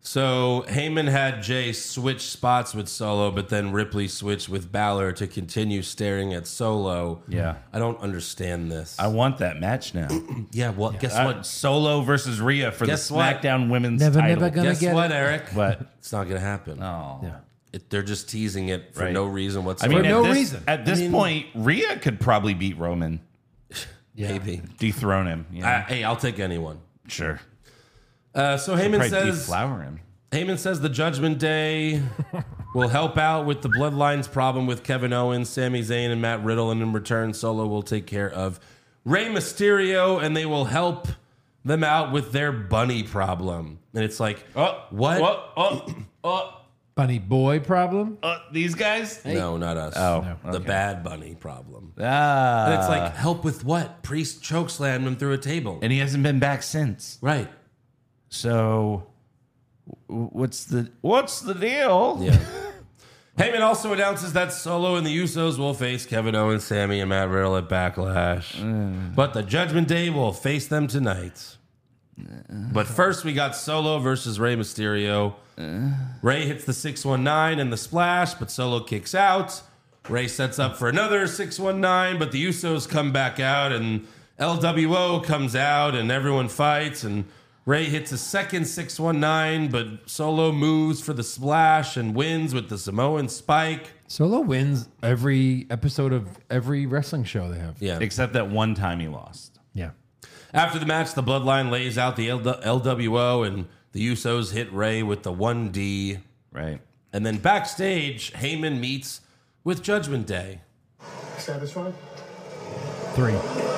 So Heyman had Jay switch spots with Solo, but then Ripley switched with Balor to continue staring at Solo. Yeah. I don't understand this. I want that match now. yeah, well, guess Uh, what? Solo versus Rhea for Guess the what? SmackDown Women's Never, title. never gonna Guess get what, it. Eric? What? It's not going to happen. Oh. Yeah. It, they're just teasing it for Right. no reason I whatsoever. mean, For at no this, reason. At this I mean- point, Rhea could probably beat Roman, Maybe. dethrone him. You know? Uh, hey, I'll take anyone. sure. Uh, so Heyman Probably says deflower him. Heyman says the Judgment Day will help out with the Bloodlines problem with Kevin Owens, Sami Zayn, and Matt Riddle, and in return, Solo will take care of Rey Mysterio, and they will help them out with their bunny problem. And it's like, Oh, what? Oh, oh, oh, Bunny boy problem. oh, these guys? No, not us. Oh, the bad bunny problem. Ah. And it's like, help with what? Priest chokeslammed him through a table. and he hasn't been back since. Right. So, w- what's the what's the deal? Yeah. Heyman also announces that Solo and the Usos will face Kevin Owens, Sammy, and Matt Riddle at Backlash. But the Judgment Day will face them tonight. But first, we got Solo versus Rey Mysterio. Rey hits the six one nine and the splash, but Solo kicks out. Rey sets up for another six one nine, but the Usos come back out, and L W O comes out, and everyone fights, and Rey hits a second six one nine, but Solo moves for the splash and wins with the Samoan spike. Solo wins every episode of every wrestling show they have. Yeah. Except that one time he lost. Yeah. After the match, the Bloodline lays out the L W O, and the Usos hit Rey with the one D. Right. And then backstage, Heyman meets with Judgment Day. Satisfied? Three.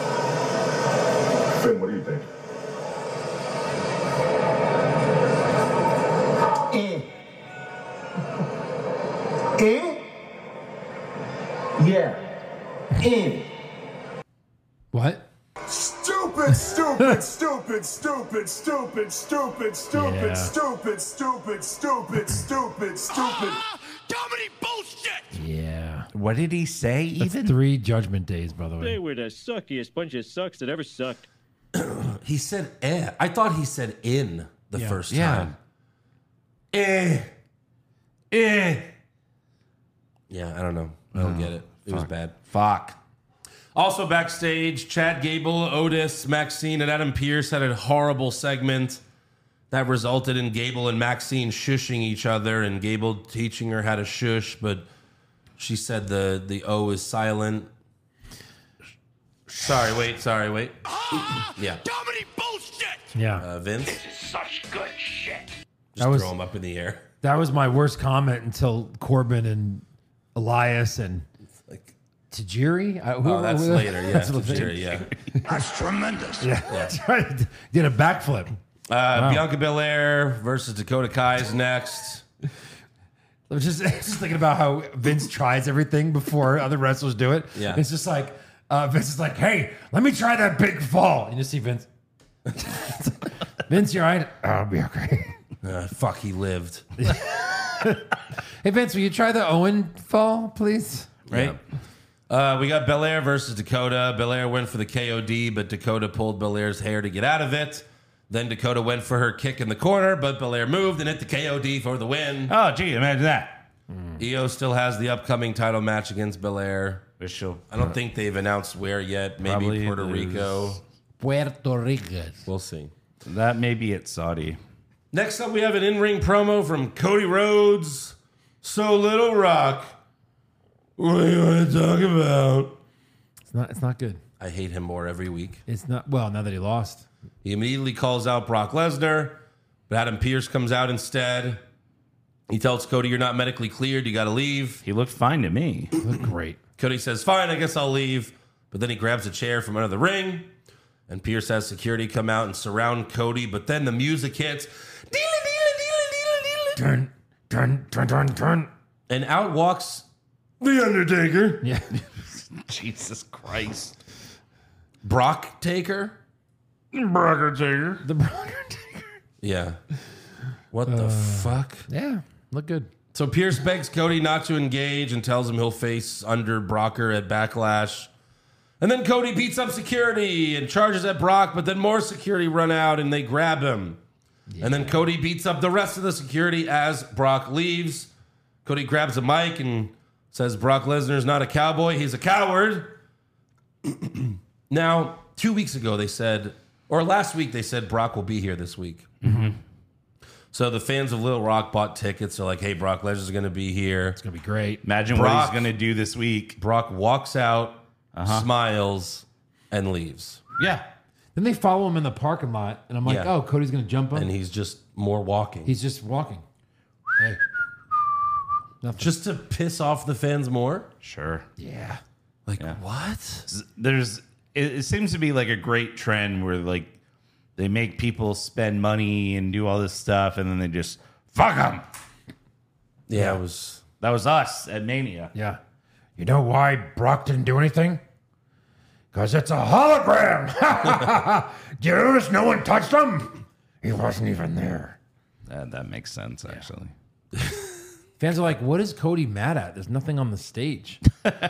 Finn, what do you think? Eh. Eh? Yeah. Eh. What? Stupid, stupid, stupid, stupid, stupid, stupid, stupid, Yeah. stupid, stupid, stupid, stupid, stupid. Yeah. What did he say? That's Even three Judgment Days, by the way. They were the suckiest bunch of sucks that ever sucked. He said eh. I thought he said in the Yeah. first Yeah. time. Eh. Eh. Yeah, I don't know. I don't get it. It was bad. fuck. Also backstage, Chad Gable, Otis, Maxine, and Adam Pearce had a horrible segment that resulted in Gable and Maxine shushing each other, and Gable teaching her how to shush, but she said the, the O is silent. Sorry, wait, sorry, wait. Yeah. Yeah. Uh, Vince? Such good shit. Just That was- throw him up in the air. That was my worst comment until Corbin and Elias and Like, Tajiri. I- oh, whoever- that's whoever- later. Yeah, That's what Tajiri, yeah. That's tremendous. Yeah. That's right. Did a backflip. Uh, Bianca Belair versus Dakota Kai is next. I was just, just thinking about how Vince tries everything before other wrestlers do it. Yeah. It's just like, uh, Vince is like, hey, let me try that big fall. You just see Vince. Vince, you all right? Oh, I'll be okay. Uh, fuck, he lived. Hey, Vince, will you try the Owen fall, please? Right? Uh, we got Belair versus Dakota. Belair went for the K O D, but Dakota pulled Belair's hair to get out of it. Then Dakota went for her kick in the corner, but Belair moved and hit the K O D for the win. Oh, gee, imagine that. E O still has the upcoming title match against Belair. She'll, I don't think they've announced where yet. Maybe Probably Puerto lose. Rico. Puerto Rico. We'll see. that may be it, Saudi. Next up, we have an in-ring promo from Cody Rhodes. So Little Rock, what do you want to talk about? It's not, it's not good. I hate him more every week. It's not, well, now that he lost. He immediately calls out Brock Lesnar, but Adam Pearce comes out instead. He tells Cody, you're not medically cleared. You got to leave. He looked fine to me. Look great. Cody says, fine, I guess I'll leave. But then he grabs a chair from under the ring, and Pearce has security come out and surround Cody. But then the music hits. Turn, turn, turn, turn, turn. And out walks The Undertaker. Yeah. Jesus Christ. Brock Taker. Brock Taker. The Brock Taker. Yeah. What the fuck? Yeah, look good. So Pierce begs Cody not to engage and tells him he'll face under Brocker at Backlash. And then Cody beats up security and charges at Brock, but then more security run out and they grab him. Yeah. And then Cody beats up the rest of the security as Brock leaves. Cody grabs a mic and says Brock Lesnar's not a cowboy, he's a coward. Now, two weeks ago they said, or last week they said Brock will be here this week. Mm-hmm. So the fans of Little Rock bought tickets. They're like, hey, Brock Lesnar's going to be here. It's going to be great. Imagine Brock, what he's going to do this week. Brock walks out, uh-huh. smiles, and leaves. Yeah. Then they follow him in the parking lot, and I'm like, Yeah. oh, Cody's going to jump him. And he's just more walking. He's just walking. Hey. Nothing. Just to piss off the fans more? Sure. Yeah. Like, Yeah. what? There's, it, it seems to be like a great trend where like they make people spend money and do all this stuff, and then they just fuck them. Yeah, Yeah. it was. That was us at Mania. Yeah. You know why Brock didn't do anything? Because it's a hologram. Do you notice no one touched him? He wasn't even there. That, that makes sense, actually. Fans are like, what is Cody mad at? There's nothing on the stage.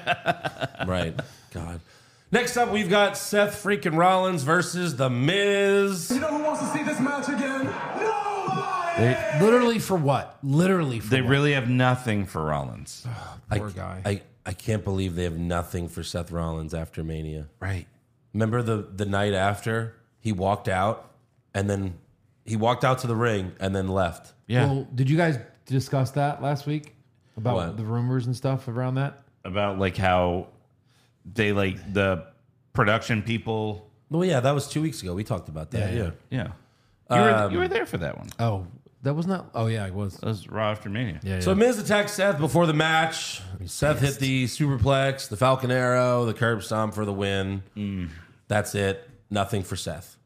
Right. God. Next up, we've got Seth freaking Rollins versus The Miz. You know who wants to see this match again? Nobody! They, literally for what? Literally for They what? really have nothing for Rollins. Poor I, guy. I, I can't believe they have nothing for Seth Rollins after Mania. Right. Remember the, the night after? He walked out, and then he walked out to the ring and then left. Yeah. Well, did you guys discuss that last week? About What? the rumors and stuff around that? About like how they like the production people. Well, yeah, that was two weeks ago. We talked about that. Yeah, Yeah. yeah. Yeah. You, were, Um, you were there for that one. Oh, that was not. Oh, yeah, I was. That was Raw after Mania. Yeah, So yeah. Miz attacked Seth before the match. Seth hit the superplex, the Falcon Arrow, the curb stomp for the win. Mm. That's it. Nothing for Seth.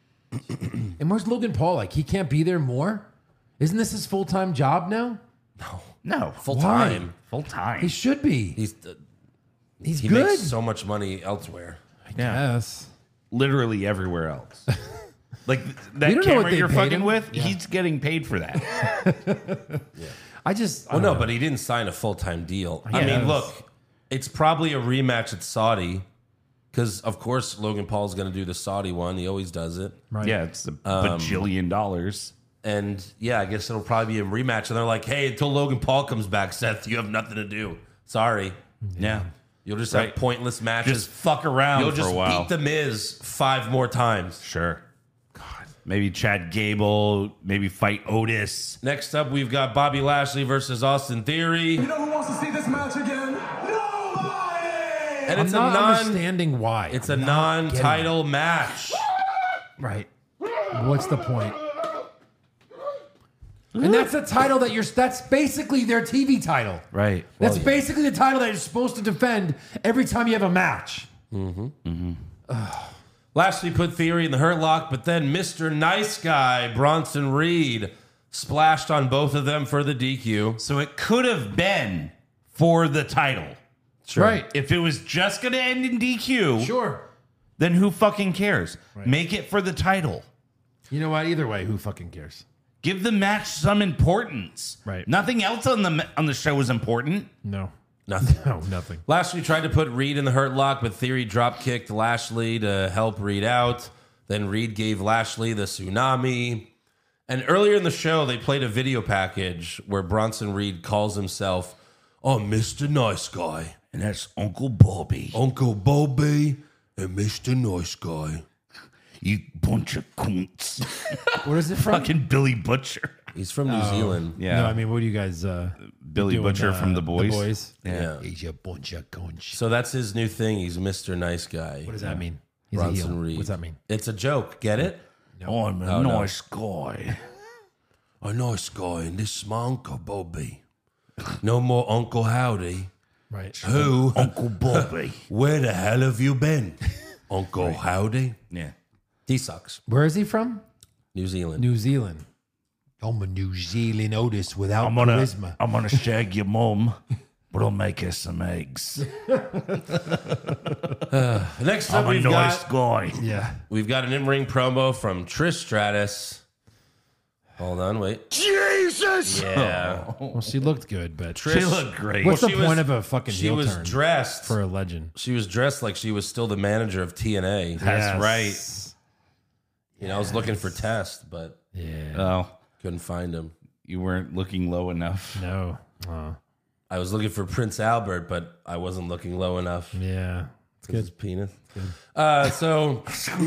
And where's Logan Paul? Like, he can't be there more? Isn't this his full time job now? No. Full Why? time. Full time. He should be. He's uh, He's he good. makes so much money elsewhere. yeah. Yes. Literally everywhere else. Like th- We that don't know what camera they you're paid fucking him. with, Yeah. he's getting paid for that. I just. I Well, don't no, know. but he didn't sign a full time deal. I Yes. mean, look, it's probably a rematch at Saudi because, of course, Logan Paul's going to do the Saudi one. He always does it. Right. Yeah, it's a Um, bajillion dollars. And yeah, I guess it'll probably be a rematch. And they're like, hey, until Logan Paul comes back, Seth, you have nothing to do. Sorry. Yeah. You'll just Right. have pointless matches. Just fuck around You'll for just a while. beat The Miz five more times. Sure. God. Maybe Chad Gable, maybe fight Otis. Next up, we've got Bobby Lashley versus Austin Theory. You know who wants to see this match again? Nobody! And I'm it's not a non understanding why. it's I'm a not getting non-title match. it. Right. What's the point? And that's the title that you're. That's basically their T V title. Right. That's basically the title that you're supposed to defend every time you have a match. Lashley put Theory in the Hurt Lock, but then Mister Nice Guy, Bronson Reed, splashed on both of them for the D Q. So it could have been for the title. Sure. Right. If it was just going to end in D Q, Sure. then who fucking cares? Make it for the title. You know what? Either way, who fucking cares? Give the match some importance. Right. Nothing else on the on the show is important. No. Nothing. No, nothing. Lashley tried to put Reed in the Hurt Lock, but Theory drop kicked Lashley to help Reed out. Then Reed gave Lashley the tsunami. And earlier in the show, they played a video package where Bronson Reed calls himself, oh, Mister Nice Guy. And that's Uncle Bobby. Uncle Bobby and Mister Nice Guy. You bunch of cunts. What is it from? Fucking Billy Butcher. He's from New Zealand. Yeah. No, I mean, what do you guys? Uh, Billy doing, Butcher uh, from The Boys. The Boys. Yeah. He's a bunch of conch. So that's his new thing. He's Mister Nice Guy. What does that mean? He's a Bronson heel. Reed. What's that mean? It's a joke. Get it? I'm a Oh, no. nice guy. A nice guy, and this is my Uncle Bobby. No more Uncle Howdy. Right. Who? Uncle Bobby. Where the hell have you been? Uncle Howdy? Yeah. He sucks. Where is he from? New Zealand. New Zealand. I'm a New Zealand Otis without I'm gonna, charisma. I'm gonna shag your mom, but I'll make her some eggs. Next up, I'm a we've nice got, guy. Yeah. we've got an in-ring promo from Trish Stratus. Hold on, wait. Jesus! Yeah. Well, she looked good, but Trish, She looked great. what's Well, the she point was- of a fucking She heel was turn dressed. for a legend? She was dressed like she was still the manager of T N A. That's Yes. right. You know, I was looking for Test, but Yeah. Oh, Couldn't find him. you weren't looking low enough. No. Uh, I was looking for Prince Albert, but I wasn't looking low enough. yeah. It's good. His penis. Uh, so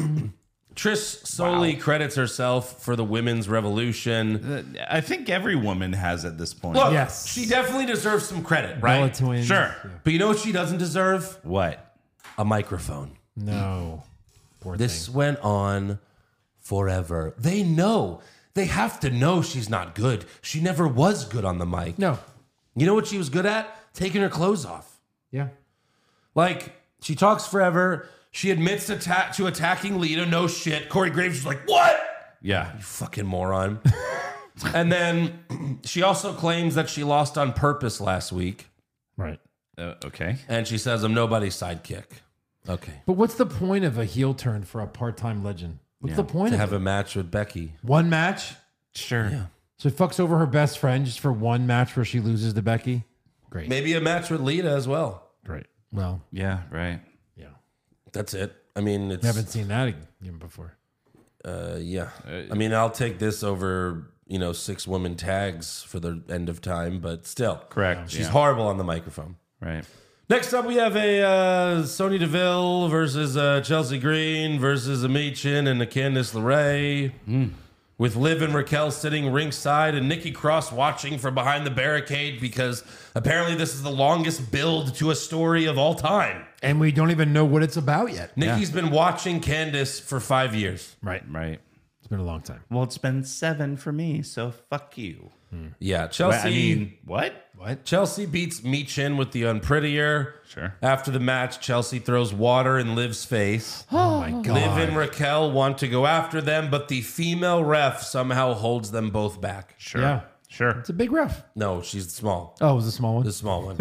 Trish solely wow. credits herself for the women's revolution. I think every woman has at this point. Look, yes. she definitely deserves some credit, right? Bella Twins. Sure. Yeah. But you know what she doesn't deserve? What? A microphone. No. Poor This thing. went on forever. They know. They have to know she's not good. She never was good on the mic. No. You know what she was good at? Taking her clothes off. Yeah. Like, she talks forever. She admits to, ta- to attacking Lita. No shit. Corey Graves is like, what? Yeah. You fucking moron. And then she also claims that she lost on purpose last week. Right. Uh, okay. And she says, I'm nobody's sidekick. Okay. But what's the point of a heel turn for a part-time legend? What's Yeah. the point To of have it? a match with Becky. One match? Sure. Yeah. So she fucks over her best friend just for one match where she loses to Becky? Great. Maybe a match with Lita as well. Great. Well, Yeah, right. yeah. That's it. I mean, it's... I haven't seen that even before. Uh, yeah. I mean, I'll take this over, you know, six women tags for the end of time, but still. Correct. She's Yeah. horrible on the microphone. Right. Next up, we have a uh, Sonya Deville versus uh, Chelsea Green versus Amit Chin and a Candice LeRae. Mm. With Liv and Raquel sitting ringside and Nikki Cross watching from behind the barricade because apparently this is the longest build to a story of all time. And we don't even know what it's about yet. Nikki's been watching Candice for five years. Right. Right. It's been a long time. Well, it's been seven for me, so fuck you. Yeah, Chelsea. I mean, what? What? Chelsea beats Michin with the unprettier. Sure. After the match, Chelsea throws water in Liv's face. Oh, my God. Liv and Raquel want to go after them, but the female ref somehow holds them both back. Sure. Yeah. Sure. It's a big ref. No, she's small. Oh, it was a small one? The small one.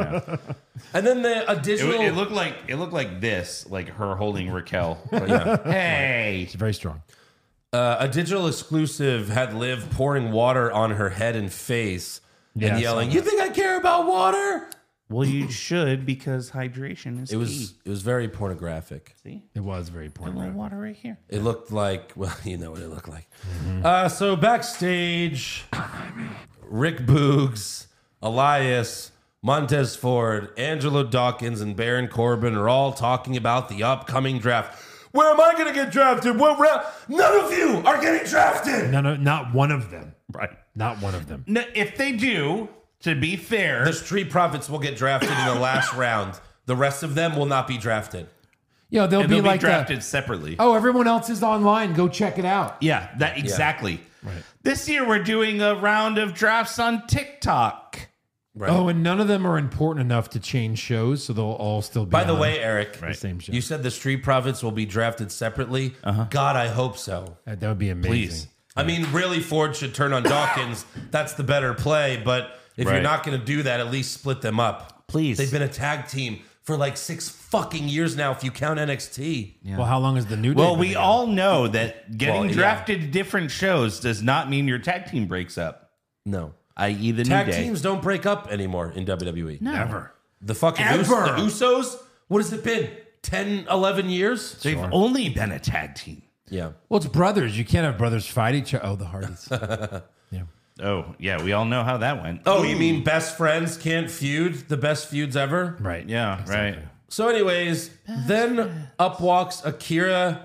And then the It, additional. it looked like it looked like this, like her holding Raquel. yeah. Hey. It's very strong. Uh, a digital exclusive had Liv pouring water on her head and face Yeah, and I yelling, saw "You think I care about water?" Well, you should because hydration is It was key. it was very pornographic. See? It was very A little pornographic. water right here. It looked like, well, you know what it looked like. Uh, so backstage, Rick Boogs, Elias, Montez Ford, Angelo Dawkins, and Baron Corbin are all talking about the upcoming draft. Where am I going to get drafted? What round? None of you are getting drafted. No, no, not one of them. Right. Not one of them. No, if they do, to be fair, The Street Profits will get drafted in the last round. The rest of them will not be drafted. Yeah, they'll and be they'll be like drafted that. separately. Oh, everyone else is online. Go check it out. Yeah, that exactly. Right. This year we're doing a round of drafts on TikTok. Right. Oh, and none of them are important enough to change shows, so they'll all still be By the on way, Eric, the same show. you said the Street Profits will be drafted separately. God, I hope so. That that would be amazing. Please. I mean, really, Ford should turn on Dawkins. That's the better play. But if Right. you're not going to do that, at least split them up. Please. They've been a tag team for like six fucking years now, if you count N X T. Well, how long is the new? Well, Day we gonna all know that getting Well, yeah. drafted to different shows does not mean your tag team breaks up, No. that is the Tag New Day. teams don't break up anymore in W W E. Never. The fucking Us- Ever. the Usos, what has it been? ten, eleven years? They've only been a tag team. Yeah. be? Well, it's brothers. You can't have brothers fight each other. Oh, the Hardys. Yeah. Oh, yeah, we all know how that went. Oh, you mean best friends can't feud? The best feuds ever? Right. Yeah, right. So, anyways, then up walks Akira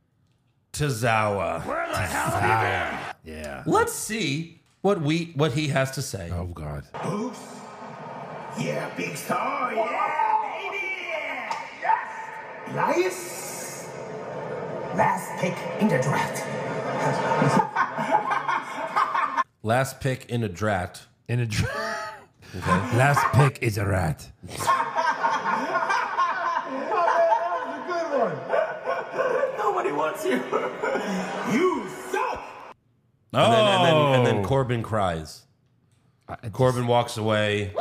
Tozawa. Yeah. Let's see what we what he has to say. Oh God. Boost. Yeah, big star. Yeah, baby. Yes. Elias. Last pick in the draft. Last pick in a draft. In a dr- Last pick is a rat. Nobody wants you. You suck. Oh, And then, and then, and then Corbin cries. Corbin walks away.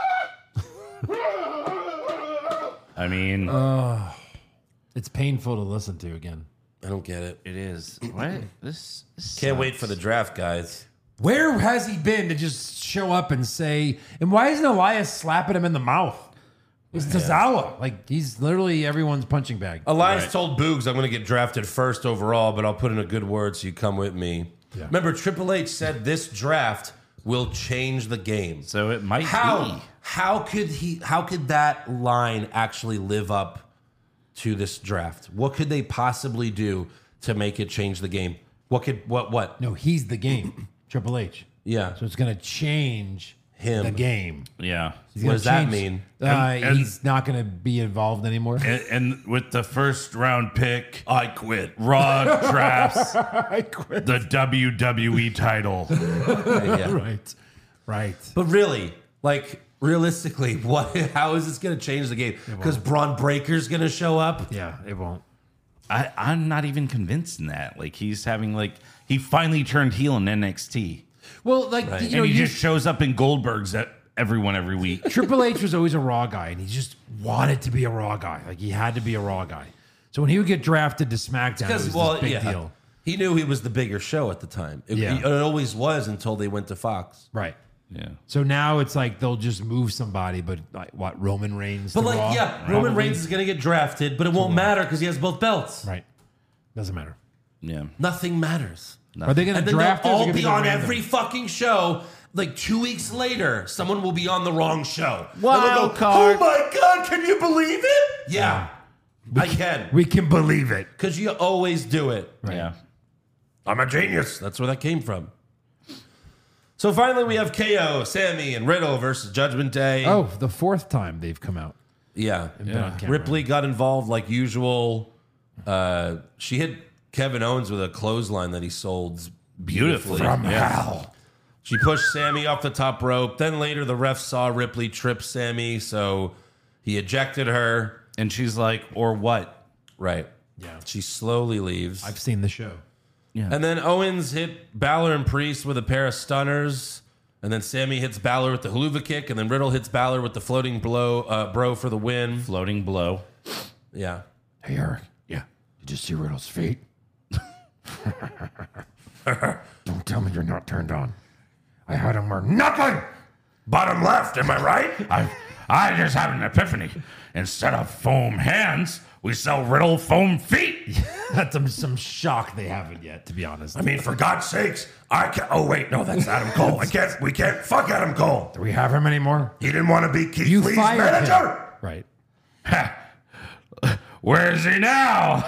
I mean, It's painful to listen to again. I don't get it. it is. What? This, this Can't wait sucks. for the draft, guys. Where has he been to just show up and say? And why isn't Elias slapping him in the mouth? It's Tozawa. Like he's literally everyone's punching bag. Elias Right. told Boogs, I'm going to get drafted first overall, but I'll put in a good word so you come with me. Yeah. Remember, Triple H said this draft will change the game. So it might how, be. How could he? How could that line actually live up to this draft? What could they possibly do to make it change the game? What could what what? No, he's the game. Triple H. Yeah. So it's going to change Him. the game. Yeah. He's What gonna does that change- mean? Uh, And- and- he's not going to be involved anymore. And, and with the first round pick, I quit. Raw drafts I quit. the W W E title. Yeah. Right. Right. But really, like realistically, what? How is this going to change the game? Because Braun Breaker's going to show up. Yeah, it won't. I, I'm not even convinced in that. Like he's having like he finally turned heel in N X T, Well, like, Right. you and know, he you just shows up in Goldberg's at everyone every week. Triple H was always a Raw guy, and he just wanted to be a Raw guy. Like, he had to be a Raw guy. So when he would get drafted to SmackDown, it was Because well, this big yeah, deal. he knew he was the bigger show at the time. It, Yeah. it always was until they went to Fox. Right. Yeah. So now it's like they'll just move somebody, but like what, Roman Reigns? But to like, Raw? yeah, Roman Probably. Reigns is going to get drafted, but it won't matter because he has both belts. Right. Doesn't matter. Yeah. Nothing matters. Are they going And to then draft they'll it? or is all it be gonna on random? every fucking show. Like two weeks later, someone will be on the wrong show. Wild And they'll go, card. Oh my god, can you believe it? Yeah, I can. We can believe it. Because you always do it. Yeah. I'm a genius. That's where that came from. So finally, we have K O, Sammy, and Riddle versus Judgment Day. Oh, the fourth time they've come out. yeah. been on camera. Ripley got involved like usual. Uh, she hit Kevin Owens with a clothesline that he sold beautifully. From hell. She pushed Sammy off the top rope. Then later, the ref saw Ripley trip Sammy, so he ejected her. And she's like, or what? Right. Yeah. She slowly leaves. I've seen the show. And then Owens hit Balor and Priest with a pair of stunners. And then Sammy hits Balor with the haluva kick. And then Riddle hits Balor with the floating blow, uh, bro for the win. Floating blow. Yeah. Hey, Eric. Yeah. Did you see Riddle's feet? Don't tell me you're not turned on. I had him wear nothing. Bottom left, am I right? I, I just had an epiphany. Instead of foam hands, we sell Riddle foam feet. That's some, some shock they haven't yet, to be honest. I mean, for God's sakes, I can't. Oh wait, no, that's Adam Cole. I can't. We can't. Fuck Adam Cole. Do we have him anymore? He didn't want to be Keith You Lee's fired manager. him. Right. Where is he now?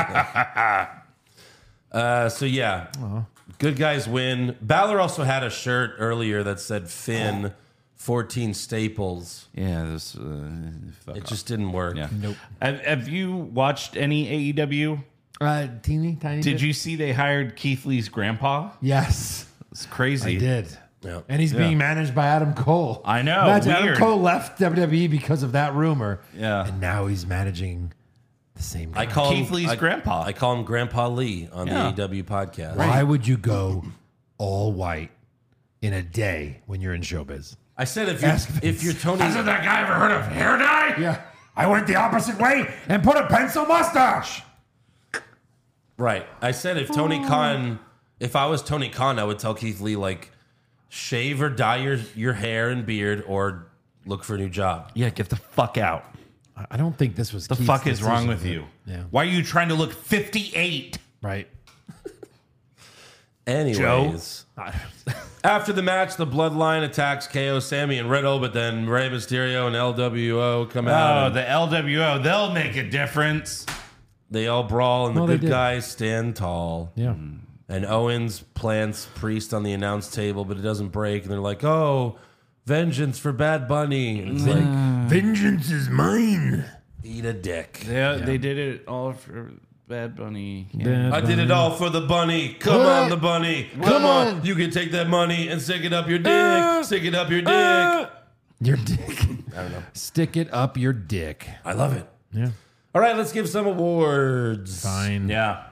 Uh, so, yeah. Good guys win. Balor also had a shirt earlier that said Finn fourteen Staples. Yeah. This. Uh, fuck It off. just didn't work. Yeah. Nope. Have, have you watched any A E W? Uh, teeny, tiny Did bit? you see they hired Keith Lee's grandpa? Yes, It's crazy. I did. Yeah. And he's being managed by Adam Cole. I know, Imagine weird. Adam Cole left W W E because of that rumor. Yeah. And now he's managing the same guy. I call Keith him, Lee's I, grandpa. I call him Grandpa Lee on Yeah. the A E W podcast. Why would you go all white in a day when you're in showbiz? I said if you're, Ask if you're Tony... Hasn't that guy ever heard of hair dye? Yeah. I went the opposite way and put a pencil mustache. Right. I said if Tony Khan, if I was Tony Khan, I would tell Keith Lee, like, shave or dye your, your hair and beard or look for a new job. Yeah. Get the fuck out. I don't think this was The Keith's fuck is wrong decision. with you? Yeah. Why are you trying to look fifty-eight? Right. Anyways. After the match, the Bloodline attacks K O, Sammy, and Riddle, but then Rey Mysterio and L W O come out. Oh, and the L W O. They'll make a difference. they all brawl, and the Well, they good did. guys stand tall. Yeah. And Owens plants Priest on the announce table, but it doesn't break. And they're like, oh, vengeance for Bad Bunny. And it's like, Vengeance is mine. eat a dick. They, they did it all for Bad Bunny. Bad I did it all for the bunny. Come What? on, the bunny. Come, Come on. on. You can take that money and stick it up your dick. Uh, stick it up your dick. uh, Your dick. I don't know. Stick it up your dick. I love it. Yeah. All right, let's give some awards. Fine. Yeah.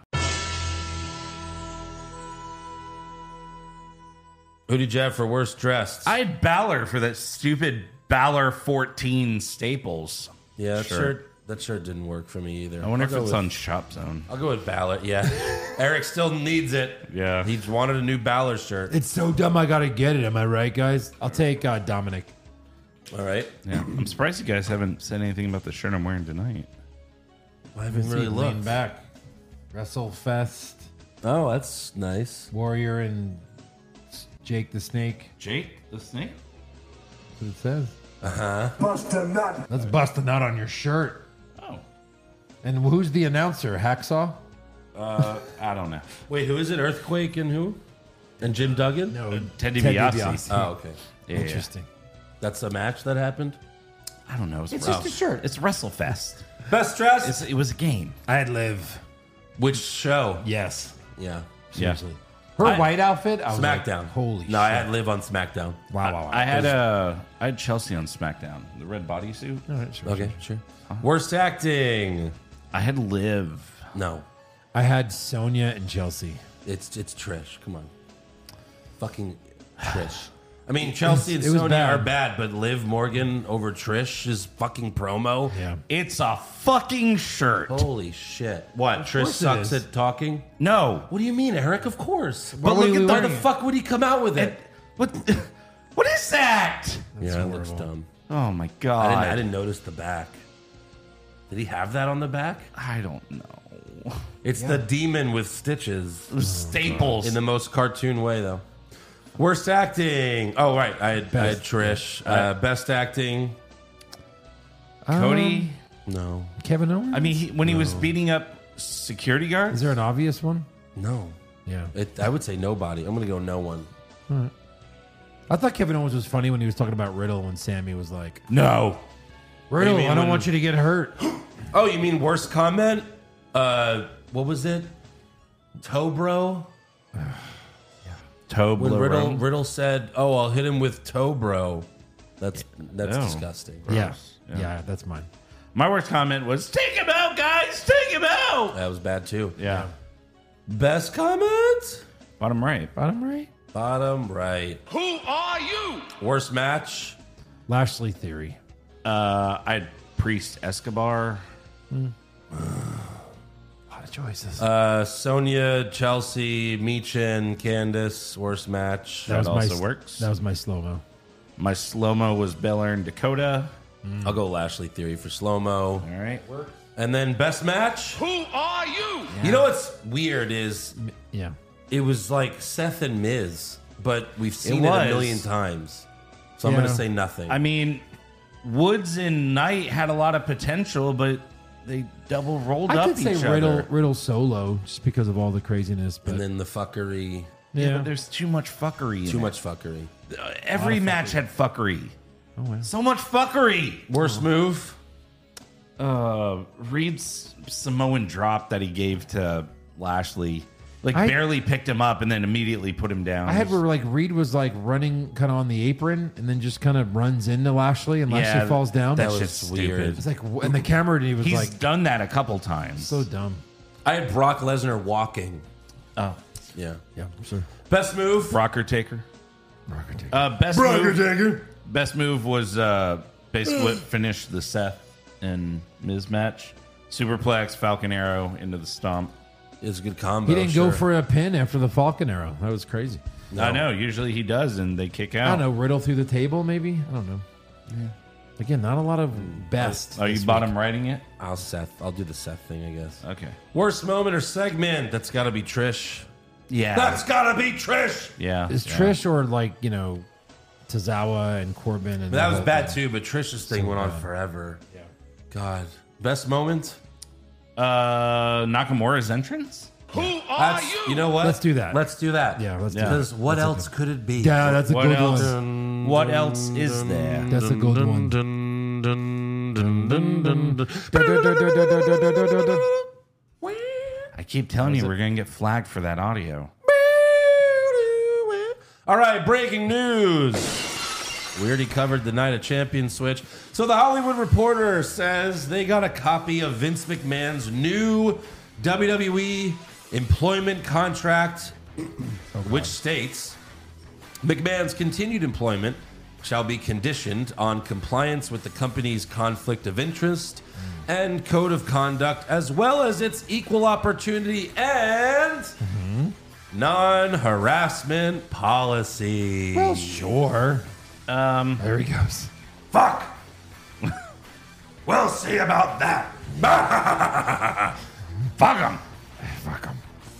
Who did you have for worst dressed? I had Balor for that stupid Balor fourteen Staples. yeah, that Sure. shirt. That shirt didn't work for me either. I wonder I'll if go it's with- on Shop Zone. I'll go with Balor. Yeah, Eric still needs it. Yeah. He wanted a new Balor shirt. It's so dumb I gotta get it. Am I right, guys? I'll take uh, Dominic. All right. Yeah. I'm surprised you guys haven't said anything about the shirt I'm wearing tonight. I haven't really Lean looked. back. WrestleFest. Oh, that's nice. Warrior and Jake the Snake. Jake the Snake? That's what it says. Uh-huh. Bust a nut. Let's bust a nut on your shirt. Oh. And who's the announcer? Hacksaw? Uh, I don't know. Wait, who is it? Earthquake and who? And Jim Duggan? No, Ted Ted DiBiase. DiBiase. Oh, okay. Yeah, Interesting. That's a match that happened? I don't know. It's, It's Wrestle- just a shirt. It's WrestleFest. Best dress? It's, it was a game. I'd live. Which show? Yes. Yeah. Seriously. Her I- white outfit? I was like, SmackDown. holy shit. No, I had Liv on SmackDown. Wow, wow, wow. I had uh, I had Chelsea on SmackDown. The red bodysuit. All right, sure, Okay, sure. sure. Worst acting? I had Liv. No. I had Sonya and Chelsea. It's it's Trish. Come on. Fucking Trish. I mean, Chelsea and it was Sonya bad. are bad, but Liv Morgan over Trish's fucking promo? Yeah. It's a fucking shirt. Holy shit. What? Trish course it sucks is. at talking? No. What do you mean, Eric? Of course. But But look we at why learning the it. fuck would he come out with it? What? What is that? yeah, it looks dumb. Oh my I god! didn't, I didn't notice the back. Did he have that on the back? I don't know. It's the demon with stitches. Staples. In the most cartoon way, though. Worst acting. Oh, right. I had, I had Best. Trish. Uh, best acting. Cody. No. Kevin Owens? I mean, he, when he was beating up security guards. Is there an obvious one? No. Yeah. It, I would say nobody. I'm going to go no one. I thought Kevin Owens was funny when he was talking about Riddle when Sammy was like, No. Riddle, mean I don't when- want you to get hurt. Oh, you mean worst comment? Uh, what was it? Tobro? When Riddle, Toblerone. Riddle said, "Oh, I'll hit him with Tobro." That's that's Ew. disgusting. Yeah. yeah. that's mine. My worst comment was, "Take him out, guys! Take him out!" That was bad too. Yeah. Best comment? Bottom right. Bottom right? Bottom right. Who are you? Worst match? Lashley Theory. Uh, I had Priest Escobar. A lot of choices. Uh, Sonya, Chelsea, Michin, Candice. Worst match. That was also my, works. That was my slow-mo. My slow mo was Belair and Dakota. I'll go Lashley Theory for slow mo. All right. And then best match? Who are you? You know what's weird is Yeah. it was like Seth and Miz, but we've seen It it, was. a million times. So I'm Yeah. going to say nothing. I mean, Woods and Knight had a lot of potential, but they double rolled I up could say each Riddle, other. Riddle solo just because of all the craziness. But and then the fuckery. Yeah, yeah. but there's too much fuckery. in Too it. much fuckery. Uh, Every match had fuckery. Oh, wow. So much fuckery. Worst move? Uh, Reed's Samoan drop that he gave to Lashley, like I- barely picked him up and then immediately put him down. I had where like Reed was like running kind of on the apron and then just kind of runs into Lashley and Lashley Yeah, falls down. that was shit's weird. stupid. It's like, wh- and the camera, he was He's like, done that a couple times. so dumb. I had Brock Lesnar walking. oh, Yeah. Yeah, sure. Best move? Rocker Taker. Rocker take. Uh, best Broker move. Taker. Best move was uh, basically what finished the Seth and Miz match. Superplex, Falcon Arrow into the stomp. It's a good combo. He didn't sure. go for a pin after the Falcon Arrow. That was crazy. No. I know. Usually he does, and they kick I out. don't know, Riddle through the table, maybe? I don't know. Again, not a lot of best. Are you this bottom writing it? I'll Seth. I'll do the Seth thing, I guess. Okay. Worst moment or segment? That's got to be Trish. Yeah. That's got to be Trish. yeah. week. Is yeah. Trish or like, you know, Tozawa and Corbin? And But that the was whole bad thing? too, but Trish's thing So went on bad. forever. Yeah. God. Best moment? Uh, Nakamura's entrance? Who are That's, you? you know what? Let's do that. Let's do that. Yeah, let's do Because that. what That's a else could it be? Yeah, that's a What good else? one. What else is there? That's a good one. I keep telling you, we're going to get flagged for that audio. All right, breaking news. We already covered the Night of Champions switch. So the Hollywood Reporter says they got a copy of Vince McMahon's new W W E employment contract, which states McMahon's continued employment shall be conditioned on compliance with the company's conflict of interest and code of conduct, as well as its equal opportunity and non-harassment policy. Well, sure. Um, There he goes. Fuck. We'll see about that. fuck him. Fuck him.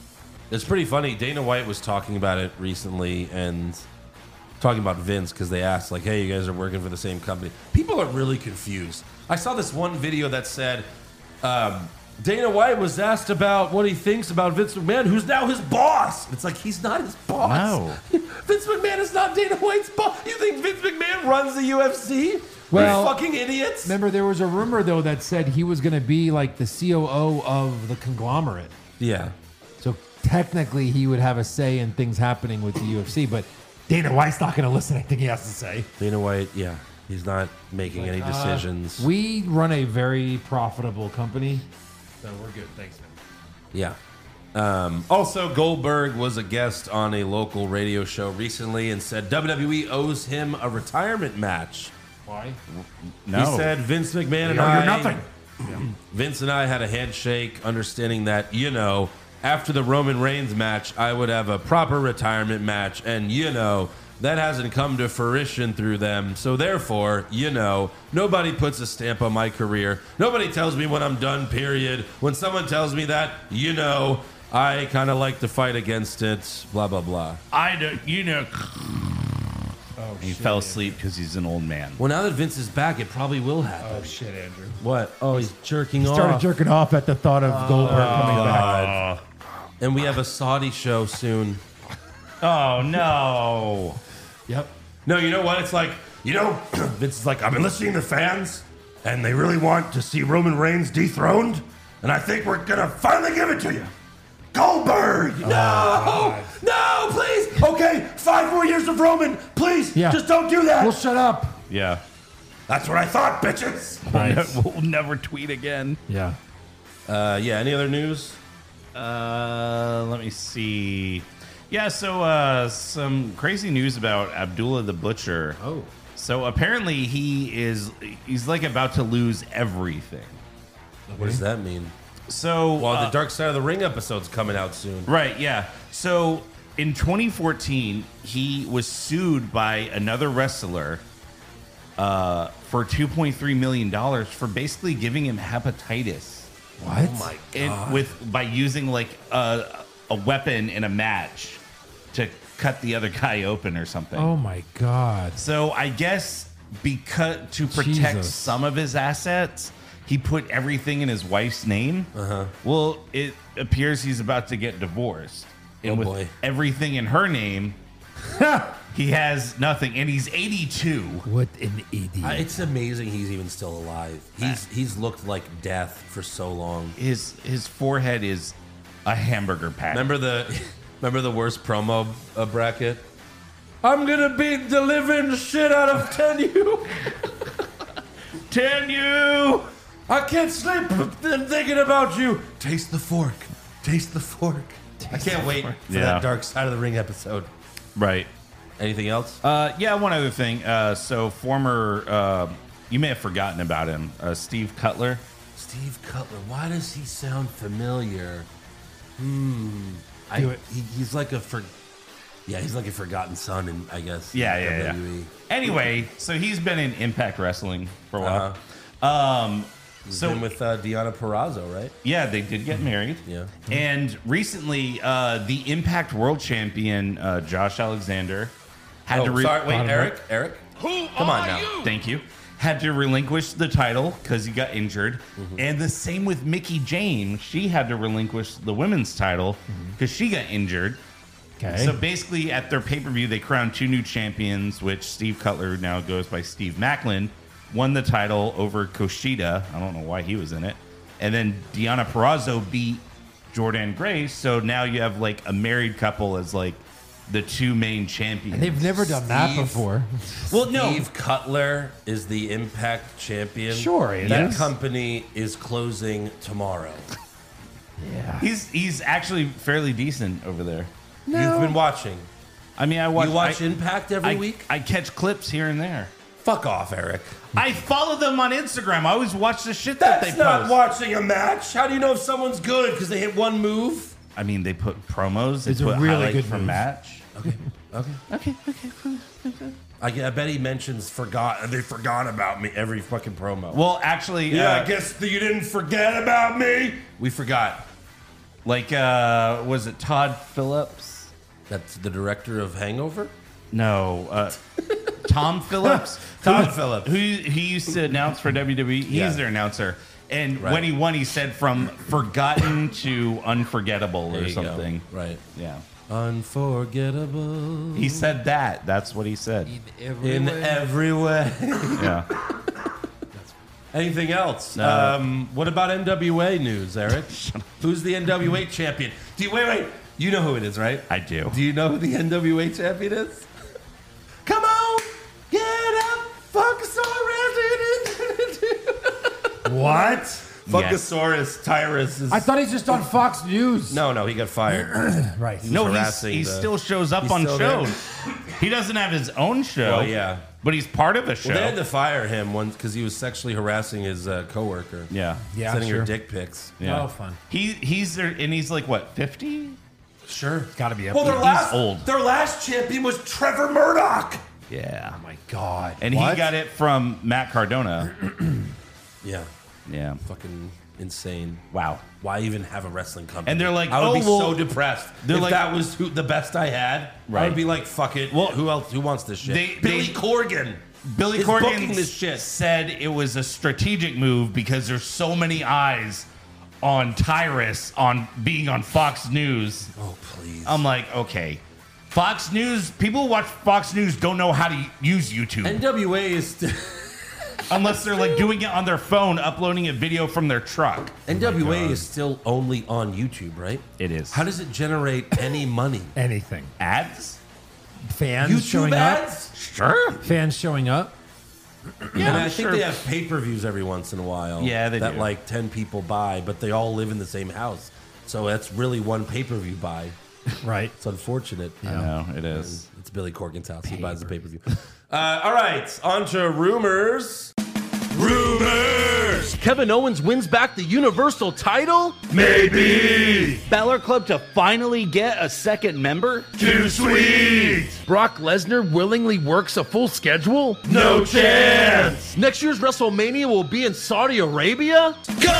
It's pretty funny. Dana White was talking about it recently and talking about Vince because they asked, like, hey, you guys are working for the same company. People are really confused. I saw this one video that said um, Dana White was asked about what he thinks about Vince McMahon, who's now his boss. It's like, he's not his boss. No. Vince McMahon is not Dana White's boss. You think Vince McMahon runs the U F C? Well, you fucking idiots. Remember, there was a rumor, though, that said he was going to be like the C O O of the conglomerate. Yeah. So technically, he would have a say in things happening with the U F C, but Dana White's not going to listen to anything he has to say. Dana White, yeah. He's not making like, any decisions. Uh, we run a very profitable company, so we're good. Thanks, man. Yeah. Um, also, Goldberg was a guest on a local radio show recently and said W W E owes him a retirement match. Why? No. He said Vince McMahon and owe I. you nothing. Vince and I had a handshake, understanding that, you know, after the Roman Reigns match, I would have a proper retirement match, and you know, that hasn't come to fruition through them. So therefore, you know, nobody puts a stamp on my career. Nobody tells me when I'm done, period. When someone tells me that, you know, I kind of like to fight against it, blah, blah, blah. I don't, you know. Oh, he shit, fell asleep because he's an old man. Well, now that Vince is back, it probably will happen. Oh, shit, Andrew. What? Oh, he's jerking He off. started jerking off at the thought of Goldberg coming back. God. And we have a Saudi show soon. Oh, no. Yep. No, you know what? It's like, you know, Vince is like, I've been listening to fans, and they really want to see Roman Reigns dethroned, and I think we're going to finally give it to you. Goldberg! No! No, please! Okay, five more years of Roman. Please, Yeah. just don't do that. Well, shut up. Yeah. That's what I thought, bitches. We'll, we'll never tweet again. Yeah. Uh, yeah, any other news? Uh, let me see. Yeah, so uh, some crazy news about Abdullah the Butcher. Oh. So apparently he is, he's like about to lose everything. What does that mean? So, Well, uh, the Dark Side of the Ring episode's coming out soon. right, yeah. So in twenty fourteen, he was sued by another wrestler uh, for two point three million dollars for basically giving him hepatitis. What? Oh my It, god! with by using like a, a weapon in a match to cut the other guy open or something. Oh, my God. So I guess because to protect Jesus. some of his assets, he put everything in his wife's name. Uh-huh. Well, it appears he's about to get divorced. And Oh, with boy. everything in her name, he has nothing. And he's eighty-two. What an idiot. Uh, it's amazing he's even still alive. He's he's looked like death for so long. His his forehead is a hamburger patty. Remember the remember the worst promo uh, bracket? I'm gonna beat the living shit out of ten you. ten you. I can't sleep thinking about you. Taste the fork. Taste the fork. I can't wait for Yeah. that Dark Side of the Ring episode. Right. Anything else? Uh, yeah, one other thing. Uh, so former, uh, you may have forgotten about him, uh, Steve Cutler. Steve Cutler. Why does he sound familiar? Hmm. I, Do it. He, he's like a for. Yeah, he's like a forgotten son, in, I guess. Yeah, in yeah, W W E. yeah. Anyway, so he's been in Impact Wrestling for a while. Uh-huh. Um, He's so been with uh, Deonna Purrazzo, right? yeah, they did get married. Yeah. And recently, uh, the Impact World Champion uh, Josh Alexander had Oh, to. Re- sorry. Wait, Bottom Eric. Eric. Who Come on now. Thank you. Had to relinquish the title because he got injured. Mm-hmm. And the same with Mickey James. She had to relinquish the women's title because she got injured. Okay. So basically, at their pay per view, they crowned two new champions, which Steve Cutler now goes by Steve Macklin, won the title over Kushida. I don't know why he was in it. And then Deonna Purrazzo beat Jordan Grace. So now you have like a married couple as like the two main champions. And they've never done that Steve- before. well, no. Steve Cutler is the Impact champion. Sure he That is. company is closing tomorrow. Yeah. He's he's actually fairly decent over there. You've been watching. I mean, I watch. You watch I, Impact every I, week? I catch clips here and there. Fuck off, Eric. I follow them on Instagram. I always watch the shit that That's they not post. watching a match. How do you know if someone's good? Because they hit one move? I mean, they put promos. They It's a put really highlights good from move. match. Okay. Okay. Okay. Okay. Cool. I, I bet he mentions forgot. They forgot about me every fucking promo. Well, actually, Yeah, uh, I guess that you didn't forget about me. we forgot. Like, uh, was it Todd Phillips? That's the director of Hangover? No. Uh, Tom Phillips? Tom Who- Phillips. Who he used to announce for W W E. He's Yeah. their announcer. And Right. when he won, he said from forgotten to unforgettable There or you go. something. Right. Yeah. Unforgettable. He said that. That's what he said. In every way. Yeah. Anything else? No. Um, what about N W A news, Eric? Who's the N W A champion? Do you, wait, wait. You know who it is, right? I do. Do you know who the N W A champion is? Come on, get up, Funkasaurus. What? Funkasaurus Tyrus is. I thought he's just on Fox News. No, no, he got fired. Right. He was No, he's, harassing he the- still shows up He's on still there. shows. He doesn't have his own show. Well, yeah. But he's part of a show. Well, they had to fire him once because he was sexually harassing his uh, coworker. yeah. Yeah, sending her sure. dick pics. Yeah. Oh, fun. He he's there, and he's like what fifty? Sure. Got to be up Well, there. their last old. their last champion was Trevor Murdoch. Yeah. Oh, my God. And What? he got it from Matt Cardona. Yeah, Yeah. fucking insane. Wow. Why even have a wrestling company? And they're like, I would oh, be well- so depressed They're if like- that was who, the best I had. I Right. would be like, fuck it. Well, who else? Who wants this shit? they- Billy they- Corgan. Billy is Corgan booking this shit. said it was a strategic move because there's so many eyes on Tyrus on being on Fox News. Oh please. I'm like, okay. Fox News, people who watch Fox News don't know how to use YouTube. N W A is st- unless they're like doing it on their phone, uploading a video from their truck. N W A is still only on YouTube, right? It is. How does it generate any money? Anything. Ads? Fans YouTube showing ads? Sure. up. Fans showing up. Yeah, and I sure. think they have pay-per-views every once in a while. Yeah, they that do. like ten people buy, but they all live in the same house. So that's really one pay-per-view buy. Right. It's unfortunate. I know, it is. It's Billy Corgan's house. He buys the pay-per-view. Uh, all right, on to rumors. Rumors! Kevin Owens wins back the Universal title? Maybe! Balor Club to finally get a second member? Too sweet! Brock Lesnar willingly works a full schedule? No chance! Next year's WrestleMania will be in Saudi Arabia?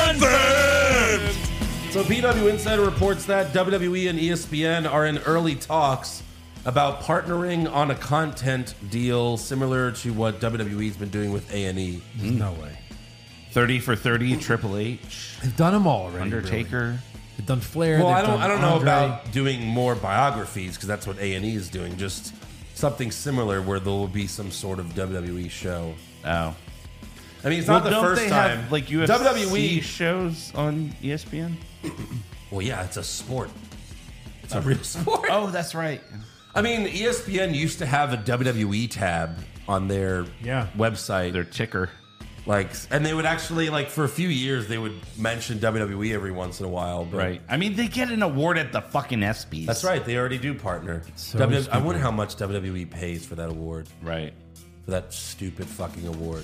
Confirmed! So P W Insider reports that W W E and E S P N are in early talks about partnering on a content deal similar to what W W E's been doing with A and E. No way. thirty for thirty, Triple H, They've done them all already. Undertaker. Really. They've done Flair. Well, they've I don't, done I don't know Andre. about doing more biographies because that's what A and E is doing. Just something similar where there will be some sort of W W E show. Oh. I mean, it's Well, not the don't first they time. have, like U F C W W E shows on E S P N? Well, yeah, it's a sport. It's a real sport. Oh, that's right. I mean, E S P N used to have a W W E tab on their Yeah. website. Their ticker. Like, and they would actually, like, for a few years, they would mention W W E every once in a while. But Right. I mean, they get an award at the fucking ESPYs. That's right. They already do partner. So W- I stupid. wonder how much W W E pays for that award, Right. for that stupid fucking award.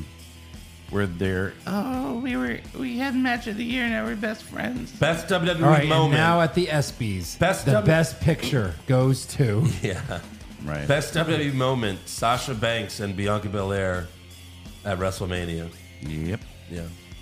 Where they're, oh, we were, we had match of the year, now we're best friends. Best W W E All right, moment. and now at the ESPYs, Best the W- best picture goes to yeah. Right. Best W W E moment: Sasha Banks and Bianca Belair at WrestleMania. Yep. Yeah.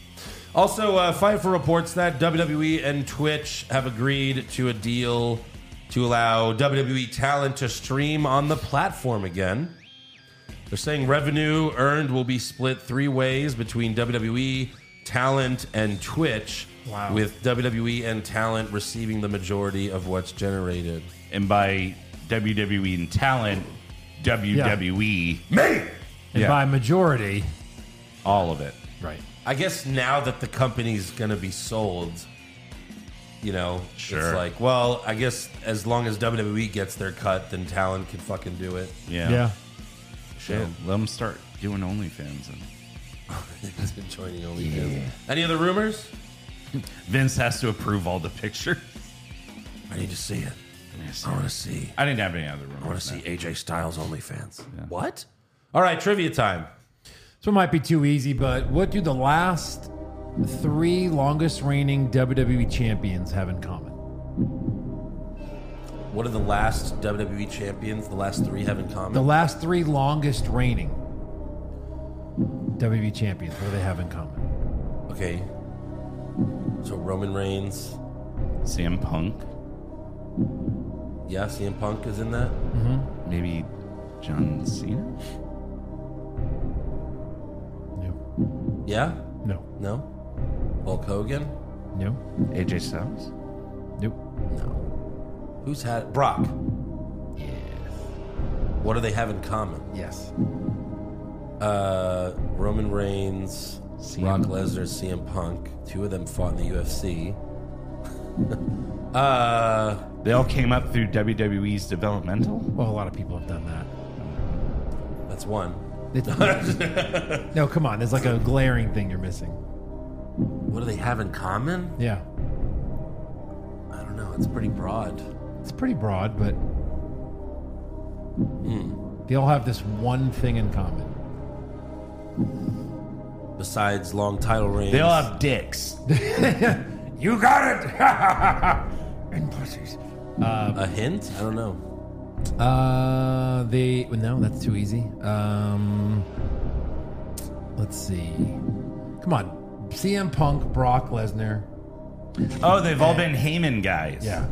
Also, uh, Pfeiffer reports that W W E and Twitch have agreed to a deal to allow W W E talent to stream on the platform again. They're saying revenue earned will be split three ways between W W E, talent, and Twitch, Wow. with W W E and talent receiving the majority of what's generated. And by W W E and talent, W W E, Me! and Yeah. by majority. all of it. Right. I guess now that the company's going to be sold, you know, Sure. it's like, well, I guess as long as W W E gets their cut, then talent can fucking do it. Yeah. Yeah. Shit. Let them start doing OnlyFans. And Joining OnlyFans. Any other rumors? Vince has to approve all the pictures. I need to see it. I want to see. I didn't have any other rumors. I want to no. see A J Styles OnlyFans. What? All right, trivia time. So it might be too easy, but what do the last three longest reigning W W E champions have in common? What do the last W W E champions, the last three, have in common? The last three longest reigning W W E champions, what do they have in common? Okay. So Roman Reigns, C M Punk. Yeah, C M Punk is in that. Mm-hmm. Maybe John Cena. No. Yeah. No. No. Hulk Hogan. No. A J Styles. Nope. No. Who's had Brock? Yes. What do they have in common? Yes. Uh, Roman Reigns, C M Brock Lesnar, C M Punk. Two of them fought in the U F C. uh, They all came up through W W E's developmental. Well, a lot of people have done that. that's one. It's, no, come on. There's like a glaring thing you're missing. What do they have in common? Yeah. I don't know. It's pretty broad. It's pretty broad, but Hmm. they all have this one thing in common. Besides long title reigns, They all have dicks. You got it. And pussies. a hint. I don't know. Uh, they well, no, that's too easy. Um, let's see. Come on, C M Punk, Brock Lesnar. Oh, they've all been Heyman guys. Yeah.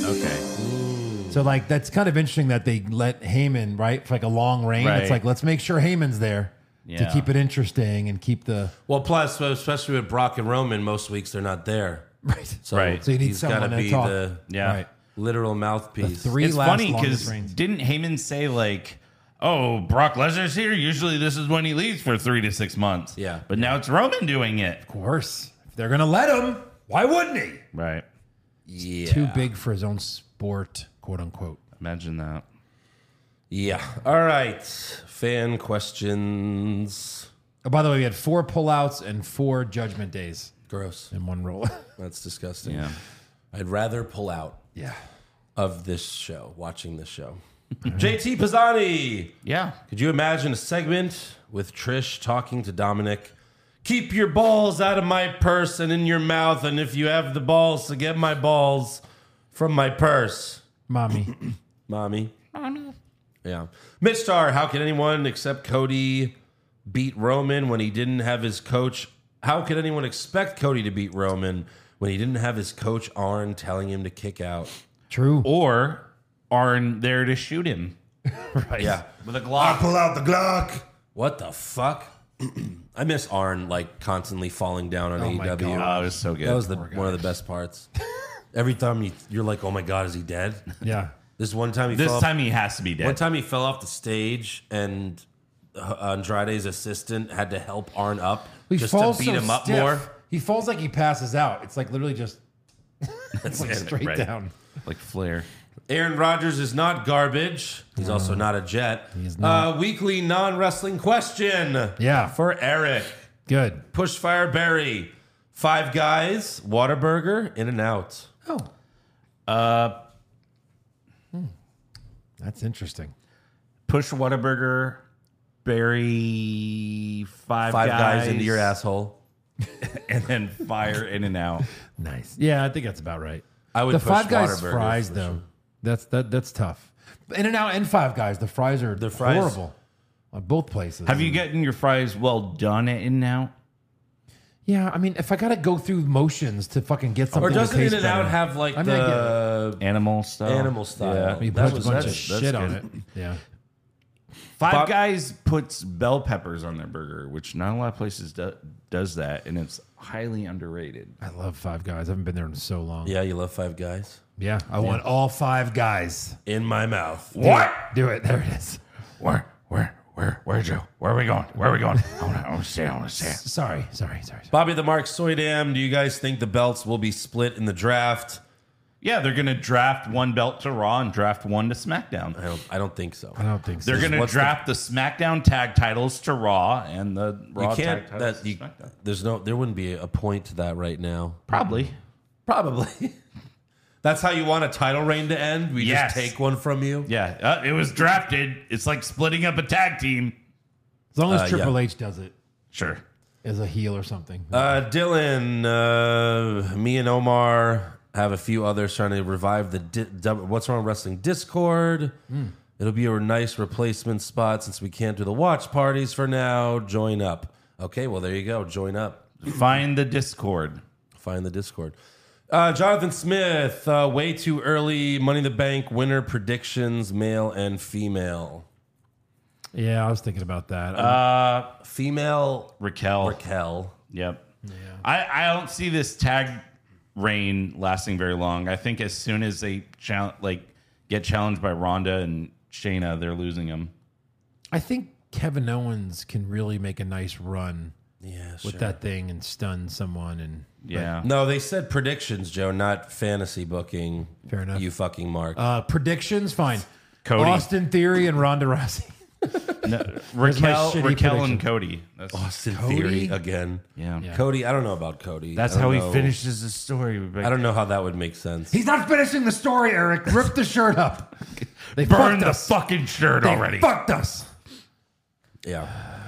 Okay. So like that's kind of interesting that they let Heyman right for like a long reign. Right. It's like let's make sure Heyman's there to Yeah. keep it interesting and keep the Well, plus, especially with Brock and Roman, most weeks they're not there. right. So, Right. So you need he's got someone to to be talk. the Yeah. Right. literal mouthpiece. The three It's last funny longest because reigns. didn't Heyman say like, "Oh, Brock Lesnar's here. Usually this is when he leaves for three to six months." Yeah. but now it's Roman doing it. Of course, if they're gonna let him, why wouldn't he? Right. Yeah. Too big for his own sport, quote unquote. Imagine that. Yeah. All right. Fan questions. Oh, by the way, we had four pullouts and four judgment days Gross. in one roll. That's disgusting. Yeah. I'd rather pull out yeah. of this show, watching this show. J T Pisani. Yeah. Could you imagine a segment with Trish talking to Dominic? Keep your balls out of my purse and in your mouth, and if you have the balls to get my balls from my purse. Mommy. Mommy. Mommy. Yeah. Mitch Starr, how can anyone except Cody beat Roman when he didn't have his coach? How could anyone expect Cody to beat Roman when he didn't have his coach Arn telling him to kick out? True. Or Arn there to shoot him. Right. Yeah. With a I Glock. pull out the Glock. What the fuck? I miss Arn like constantly falling down on Oh A E my W. God. Oh, it was so good. That was the, one of the best parts. Every time you, you're like, oh my God, is he dead? Yeah. This one time he This fell off- time he has to be dead. One time he fell off the stage and uh, Andrade's assistant had to help Arn up He just to falls beat so him up stiff. more. He falls like he passes out. It's like literally just it's like it, straight right. down. Like Flair. Aaron Rodgers is not garbage. He's also not a Jet. He's not. Uh, weekly non-wrestling question. Yeah. For Eric. Good. Pushfire Berry. Five Guys, Whataburger, In and Out. Oh. Uh, That's interesting. Push Whataburger, bury five, Five guys, guys into your asshole. and then fire In and Out. Nice. Yeah, I think that's about right. I would the push Five Guys Whataburger fries for though. sure. That's that that's tough. In and Out and Five Guys, the fries are The fries- horrible on both places. Have you gotten your fries well done at In and Out? Yeah, I mean, if I gotta go through motions to fucking get something, Or doesn't to In taste and Out better, have like I mean, I get it. the Animal style. animal style? Yeah. You That put was- a bunch of that's- that's shit on good. it. Yeah. Five Bob- Guys puts bell peppers on their burger, which not a lot of places do, does that, and it's highly underrated. I love Five Guys. I haven't been there in so long. Yeah, you love Five Guys. Yeah, I want all five guys. In my mouth. What? Do it. There it is. Where? Where? Where? Where, Joe? Where are we going? Where are we going? I want to I wanna see it. I want to see it. Sorry, sorry, sorry. sorry. Bobby the Mark Soydam, do you guys think the belts will be split in the draft? Yeah, they're going to draft one belt to Raw and draft one to SmackDown. I don't I don't think so. I don't think so. They're going to What's the- draft the, SmackDown tag titles to Raw and the Raw You can't tag titles that to you, SmackDown. there's no there wouldn't be a point to that right now. Probably. Probably. That's how you want a title reign to end? We Yes. just take one from you? Yeah, uh, it was drafted. It's like splitting up a tag team. As long as Uh, Triple yeah. H does it Sure. as a heel or something. Uh, Dylan, uh, me and Omar have a few others trying to revive the di- dub- What's Wrong Wrestling Discord. It'll be a nice replacement spot since we can't do the watch parties for now. Join up. Okay, well, there you go. Join up. Find the Discord. Find the Discord. Uh, Jonathan Smith, uh, way too early. Money in the Bank winner predictions, male and female. Yeah, I was thinking about that. Uh, female Raquel. Raquel. Yep. Yeah. I, I don't see this tag reign lasting very long. I think as soon as they chal- like get challenged by Ronda and Shayna, they're losing them. I think Kevin Owens can really make a nice run. Yeah, with sure. that thing and stun someone and yeah. No, they said predictions, Joe, not fantasy booking. Fair enough. You fucking mark. Uh, predictions, fine. Cody. Austin Theory and Ronda Rousey. No, Here's my Raquel, shitty Raquel prediction. and Cody. That's Austin Cody? Theory again. Yeah. Yeah. Cody, I don't know about Cody. That's I don't how he know. finishes his story. I don't know how that would make sense. He's not finishing the story, Eric. Rip the shirt up. They Burn fucked the us. fucking shirt They already. fucked us. Yeah.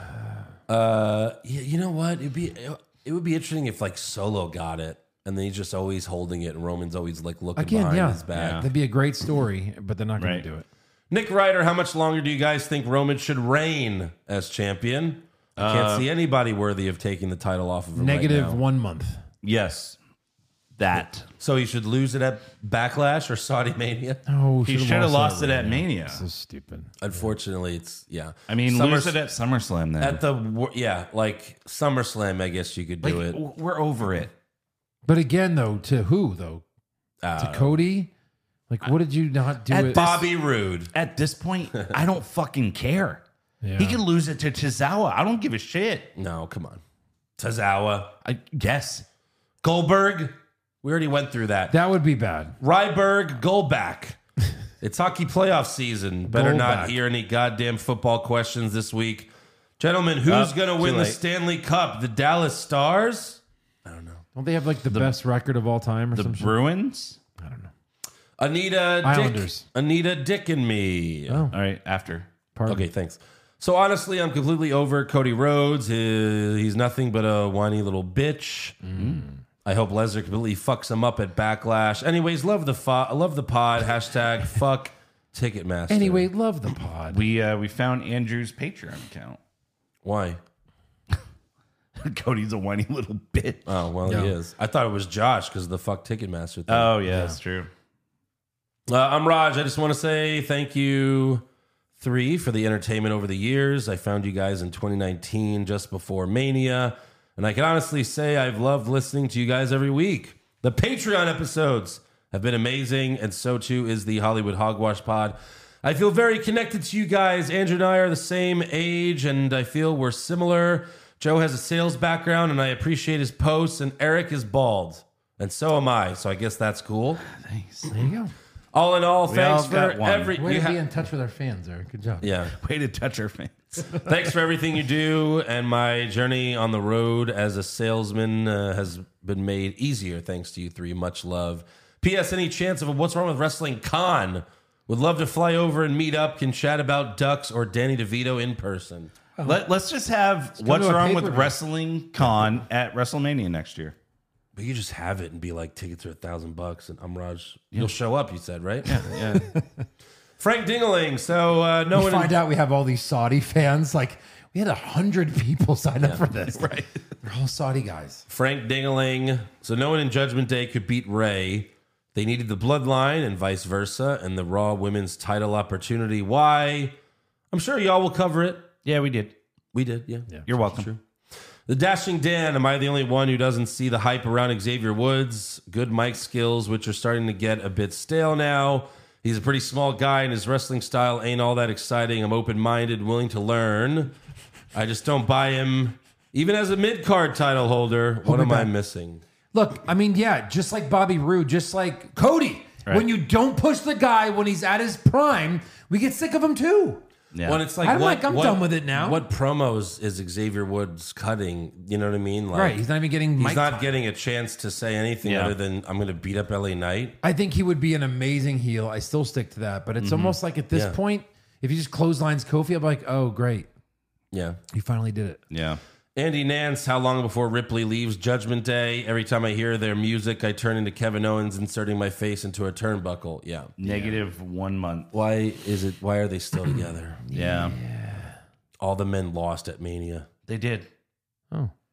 Uh, yeah, you know what? It'd be it would be interesting if like Solo got it, and then he's just always holding it, and Roman's always like looking Again, behind yeah. his back. That'd be a great story, but they're not going Right. to do it. Nick Ryder, how much longer do you guys think Roman should reign as champion? I can't Uh, see anybody worthy of taking the title off of him. Negative right now. one month. Yes. That. So he should lose it at Backlash or Saudi Mania. Oh, He should have lost it at Mania. So stupid. Unfortunately, it's yeah. I mean, Summer- lose it at SummerSlam then. at the wor- yeah, like SummerSlam. I guess you could do Like, it. w- We're over it. But again, though, to who though? Uh, To Cody? Like, what did you not do? At it? Bobby Roode. At this point, I don't fucking care. Yeah. He could lose it to Tozawa. I don't give a shit. No, come on. Tozawa. I guess. Goldberg. We already went through that. That would be bad. Ryberg, Goldback. It's hockey playoff season. Better not Goldback. hear any goddamn football questions this week. Gentlemen, who's Uh, going to too win the late. Stanley Cup? The Dallas Stars? I don't know. Don't they have like the, best record of all time or The something? Bruins? I don't know. Anita Dick. Islanders. Anita Dick and me. Oh, All right, after. pardon. Okay, thanks. So honestly, I'm completely over Cody Rhodes. He- He's nothing but a whiny little bitch. I hope Lesnar completely fucks him up at Backlash. Anyways, love the fo- love the pod. Hashtag fuck Ticketmaster. Anyway, love the pod. We uh, we found Andrew's Patreon account. Why? Cody's a whiny little bitch. Oh, well, Yeah. he is. I thought it was Josh because of the fuck Ticketmaster thing. Oh, yeah, that's true. Uh, I'm Raj. I just want to say thank you, three, for the entertainment over the years. I found you guys in twenty nineteen, just before Mania, and I can honestly say I've loved listening to you guys every week. The Patreon episodes have been amazing, and so too is the Hollywood Hogwash Pod. I feel very connected to you guys. Andrew and I are the same age, and I feel we're similar. Joe has a sales background, and I appreciate his posts, and Eric is bald, and so am I, so I guess that's cool. Thanks. There you go. All in all, We thanks all for got one. every. Way you to ha- be in touch with our fans, Eric. Good job. yeah. Way to touch our fans. Thanks for everything you do, and my journey on the road as a salesman uh, has been made easier thanks to you three. Much love. P S. Any chance of a What's Wrong with Wrestling con? Would love to fly over and meet up. Can chat about Ducks or Danny DeVito in person. Let, let's just have come What's to a Wrong with pay-per-view. Wrestling Con at WrestleMania next year. But you just have it and be like, tickets are a thousand bucks, and I'm Raj. You'll show up, you said, right? Yeah, yeah. Frank Dingeling. So uh, no We one. find out we have all these Saudi fans. Like, we had a hundred people sign up for this. Right. They're all Saudi guys. Frank Dingeling. So no one in Judgment Day could beat Ray. They needed the bloodline and vice versa, and the Raw Women's title opportunity. Why? I'm sure y'all will cover it. Yeah, we did. We did, yeah. You're welcome. True. The Dashing Dan. Am I the only one who doesn't see the hype around Xavier Woods? Good mic skills, which are starting to get a bit stale now. He's a pretty small guy, and his wrestling style ain't all that exciting. I'm open-minded, willing to learn. I just don't buy him. Even as a mid-card title holder, what me am I back. missing? Look, I mean, yeah, just like Bobby Roode, just like Cody. Right. When you don't push the guy when he's at his prime, we get sick of him too. Yeah. When it's like, I'm what, like, I'm what- done with it now. What promos is Xavier Woods cutting? You know what I mean? Like, Right, he's not even getting He's mic not time. getting a chance to say anything Yeah. other than I'm going to beat up L A Knight. I think he would be an amazing heel. I still stick to that, but it's almost like at this Yeah. point, if he just clotheslines Kofi, I'm like, oh, great, Yeah. you finally did it. Yeah. Andy Nance, how long before Ripley leaves Judgment Day? Every time I hear their music, I turn into Kevin Owens inserting my face into a turnbuckle. Yeah. Negative one month. Why is it? Why are they still together? Yeah. All the men lost at Mania. They did. Oh,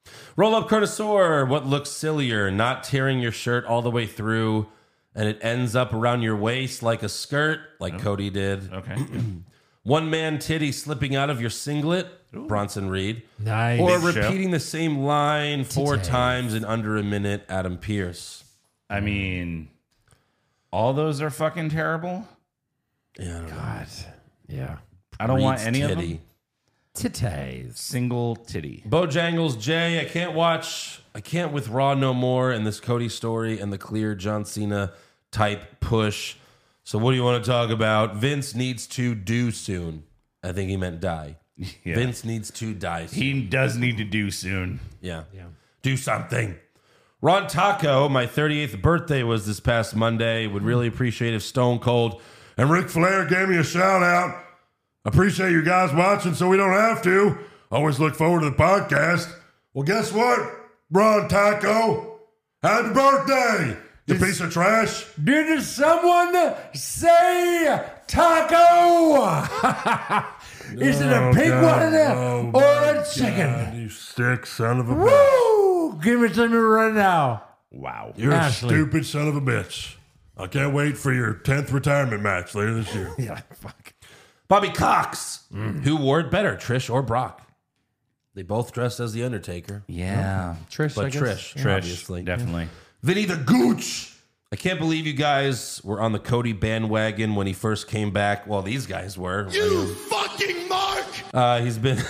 Roll up connoisseur. What looks sillier, not tearing your shirt all the way through and it ends up around your waist like a skirt, like oh. Cody did. Okay. One man titty slipping out of your singlet, Ooh. Bronson Reed. Nice. Or Big repeating show. the same line four Today. times in under a minute, Adam Pierce. I mean, all those are fucking terrible. Yeah, I don't God. know. Yeah. I don't Reed's want any titty. of them. Titties. Single titty. Bojangles Jay, I can't watch, I can't with Raw no more and this Cody story and the clear John Cena type push. So what do you want to talk about? Vince needs to do soon. I think he meant die. Yeah. Vince needs to die soon. He does need to do soon. Yeah. Yeah. Do something. Ron Taco, my thirty-eighth birthday was this past Monday. Would really appreciate if Stone Cold And Ric Flair gave me a shout out. Appreciate you guys watching so we don't have to. Always look forward to the podcast. Well, guess what, Ron Taco? Happy birthday, you piece of trash. Did someone say taco? Is it a Oh, pig God. one Oh, or my a chicken? God, you sick son of a bitch. Woo! Give it to me right now. Wow. You're Ashley. a stupid son of a bitch. I can't wait for your tenth retirement match later this year. Yeah, fuck. Bobby Cox. Who wore it better, Trish or Brock? They both dressed as The Undertaker. Yeah. Trish, But I guess. Trish, Yeah. Trish, obviously. definitely. Vinny the Gooch. I can't believe you guys were on the Cody bandwagon when he first came back. Well, these guys were. You fucking mark! Uh, he's been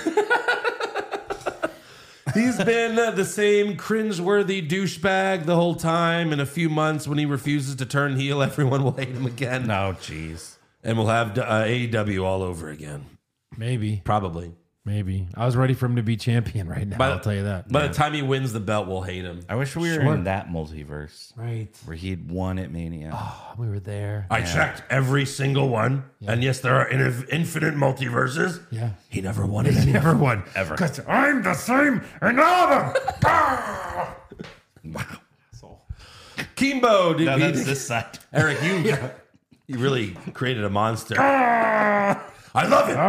he's been uh, the same cringeworthy douchebag the whole time. In a few months, when he refuses to turn heel, everyone will hate him again. No, jeez. And we'll have uh, A E W all over again. Maybe. Probably. Maybe. I was ready for him to be champion right now. By- I'll tell you that. By the time he wins the belt, we'll hate him. I wish we were Sure. in that multiverse Right. where he'd won at Mania. Oh, we were there. I checked every single one. And yes, there are in- infinite multiverses. Yeah. He never won it. He never won. Ever. Because I'm the same in all of them. Kimbo, did No, we- that's this side. Eric, you you really created a monster. I love it.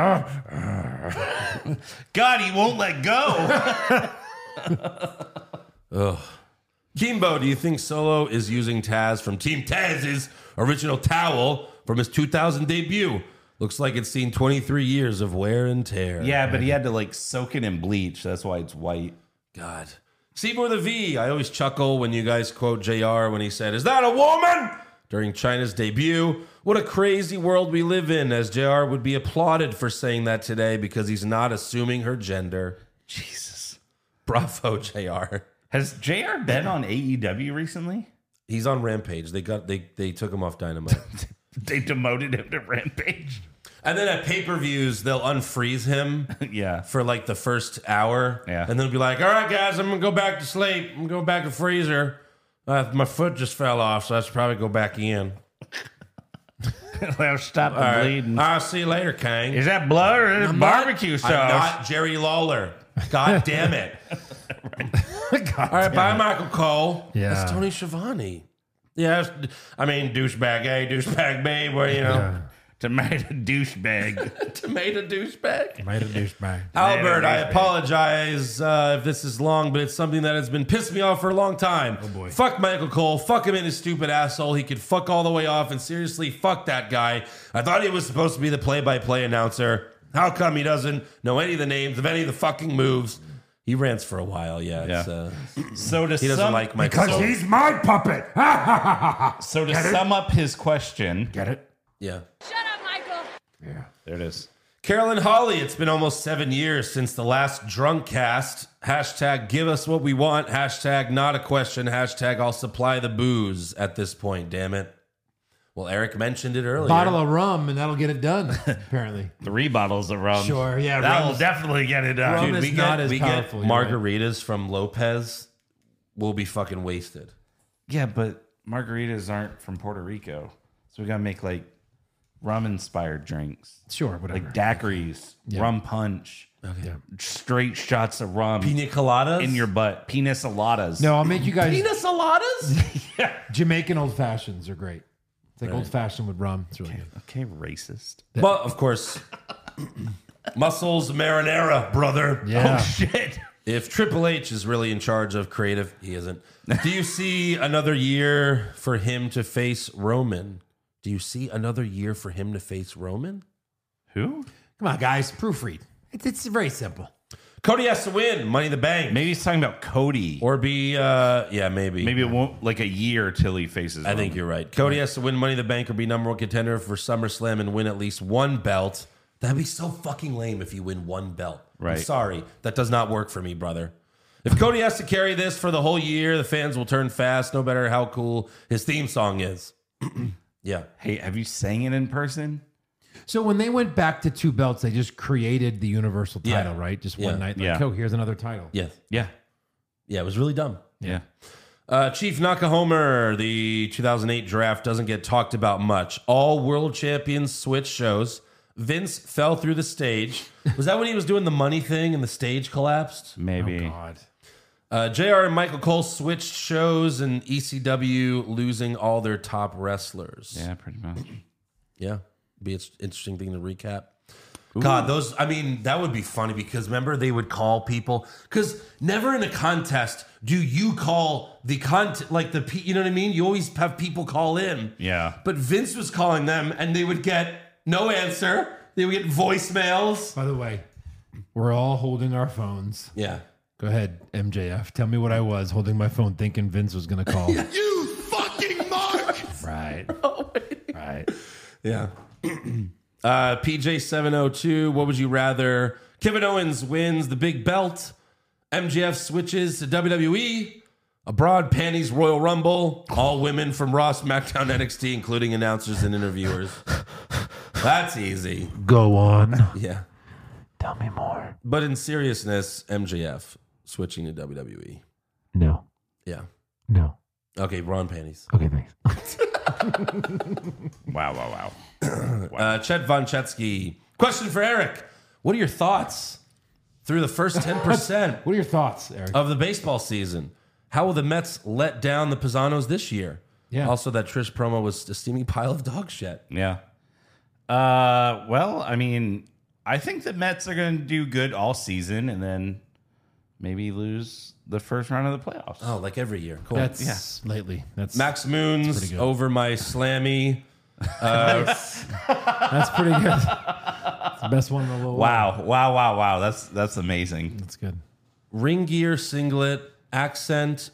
God, he won't let go. Ugh. Kimbo, do you think Solo is using Taz from Team Taz's original towel from his two thousand debut? Looks like it's seen twenty-three years of wear and tear. Yeah, but he had to like soak it in bleach. That's why it's white. God. Seymour the V, I always chuckle when you guys quote J R when he said, "Is that a woman?" during China's debut. What a crazy world we live in, as J R would be applauded for saying that today because he's not assuming her gender. Jesus. Bravo, J R. Has J R been on A E W recently? He's on Rampage. They got they they took him off Dynamite. They demoted him to Rampage. And then at pay-per-views, they'll unfreeze him Yeah. for like the first hour. Yeah. And they'll be like, all right, guys, I'm going to go back to sleep. I'm going to go back to freezer. Uh, my foot just fell off, so I should probably go back in. Well, stop the All right. bleeding. I'll see you later, Kang. Is that blood or is it I'm barbecue not, sauce? I'm not Jerry Lawler. God damn it. All right, bye, Michael Cole. Yeah. That's Tony Schiavone. Yeah, it's- I mean, douchebag A, douchebag B, where, you know, Yeah. Tomato douchebag. tomato douchebag. Might have douchebag. Albert, I douchebag. apologize uh, if this is long, but it's something that has been pissing me off for a long time. Oh boy. Fuck Michael Cole. Fuck him in his stupid asshole. He could fuck all the way off, and seriously, fuck that guy. I thought he was supposed to be the play-by-play announcer. How come he doesn't know any of the names of any of the fucking moves? He rants for a while, yeah. It's, Yeah. uh, So to he doesn't sum, like Michael Because Cole. he's my puppet. so to sum up his question, Get it? Yeah. Shut up, Michael. Yeah. there it is. Carolyn Holly, it's been almost seven years since the last drunk cast. Hashtag give us what we want. Hashtag not a question. Hashtag I'll supply the booze at this point, damn it. Well, Eric mentioned it earlier. Bottle of rum, and that'll get it done, apparently. Three bottles of rum. Sure, yeah, That will rum's- definitely get it done. Rum Dude, is we not get, as we powerful, get you're right. margaritas from Lopez. We'll be fucking wasted. Yeah, but margaritas aren't from Puerto Rico. So we got to make like rum inspired drinks. Sure, whatever. Like daiquiris, Yeah. rum punch, Yeah. straight shots of rum Pina coladas? in your butt. Penis coladas. No, I'll make you guys. Pina coladas? Jamaican old fashions are great. It's like old fashioned with rum. It's really good. Okay, racist. Well, of course. Muscles marinara, brother. Yeah. Oh, shit. If Triple H is really in charge of creative, he isn't. Do you see another year for him to face Roman? Do you see another year for him to face Roman? Who? Come on, guys. Proofread. It's, it's very simple. Cody has to win Money in the Bank. Maybe he's talking about Cody. Or be, uh, yeah, maybe. Maybe it won't like a year till he faces I Roman. think you're right. Cody has to win Money in the Bank or be number one contender for SummerSlam and win at least one belt. That'd be so fucking lame if you win one belt. Right. I'm sorry. That does not work for me, brother. If Cody has to carry this for the whole year, the fans will turn fast, no matter how cool his theme song is. Yeah. Hey, have you sang it in person? So when they went back to two belts, they just created the Universal Yeah. title, right? Just Yeah. one night. Like, Yeah. oh, here's another title. Yeah. Yeah. Yeah, it was really dumb. Yeah. Uh, Chief Nakahomer, the two thousand eight draft doesn't get talked about much. All world champions switch shows. Vince fell through the stage. Was that when he was doing the money thing and the stage collapsed? Maybe. Oh, God. Uh, J R and Michael Cole switched shows and E C W losing all their top wrestlers. Yeah, pretty much. Yeah. Be an interesting thing to recap. God, those, I mean, that would be funny because remember they would call people, because never in a contest do you call the content, like the, pe- you know what I mean? You always have people call in. Yeah. But Vince was calling them and they would get no answer. They would get voicemails. By the way, we're all holding our phones. Yeah. Go ahead, M J F. Tell me what I was holding my phone thinking Vince was going to call. You fucking mark! Right. Right. Yeah. uh, P J seven oh two, what would you rather? Kevin Owens wins the big belt. M J F switches to W W E. A broad panties Royal Rumble. All women from Raw, SmackDown, N X T, including announcers and interviewers. That's easy. Go on. Yeah. Tell me more. But in seriousness, M J F switching to W W E. No. Yeah. No. Okay, Raw and panties. Okay, thanks. Wow, wow, wow. Uh, Chet Von Chetsky. Question for Eric. What are your thoughts through the first ten percent What are your thoughts, Eric? of the baseball season? How will the Mets let down the Pisano's this year? Yeah. Also, that Trish promo was a steaming pile of dog shit. Yeah. Uh, well, I mean, I think the Mets are going to do good all season and then maybe lose the first round of the playoffs. Oh, like every year. Cool. That's lately. That's Max Moons pretty good. over my slammy. Uh, that's pretty good. It's the best one in a little while. Wow, wow, wow, wow. That's that's amazing. That's good. ring gear singlet accent.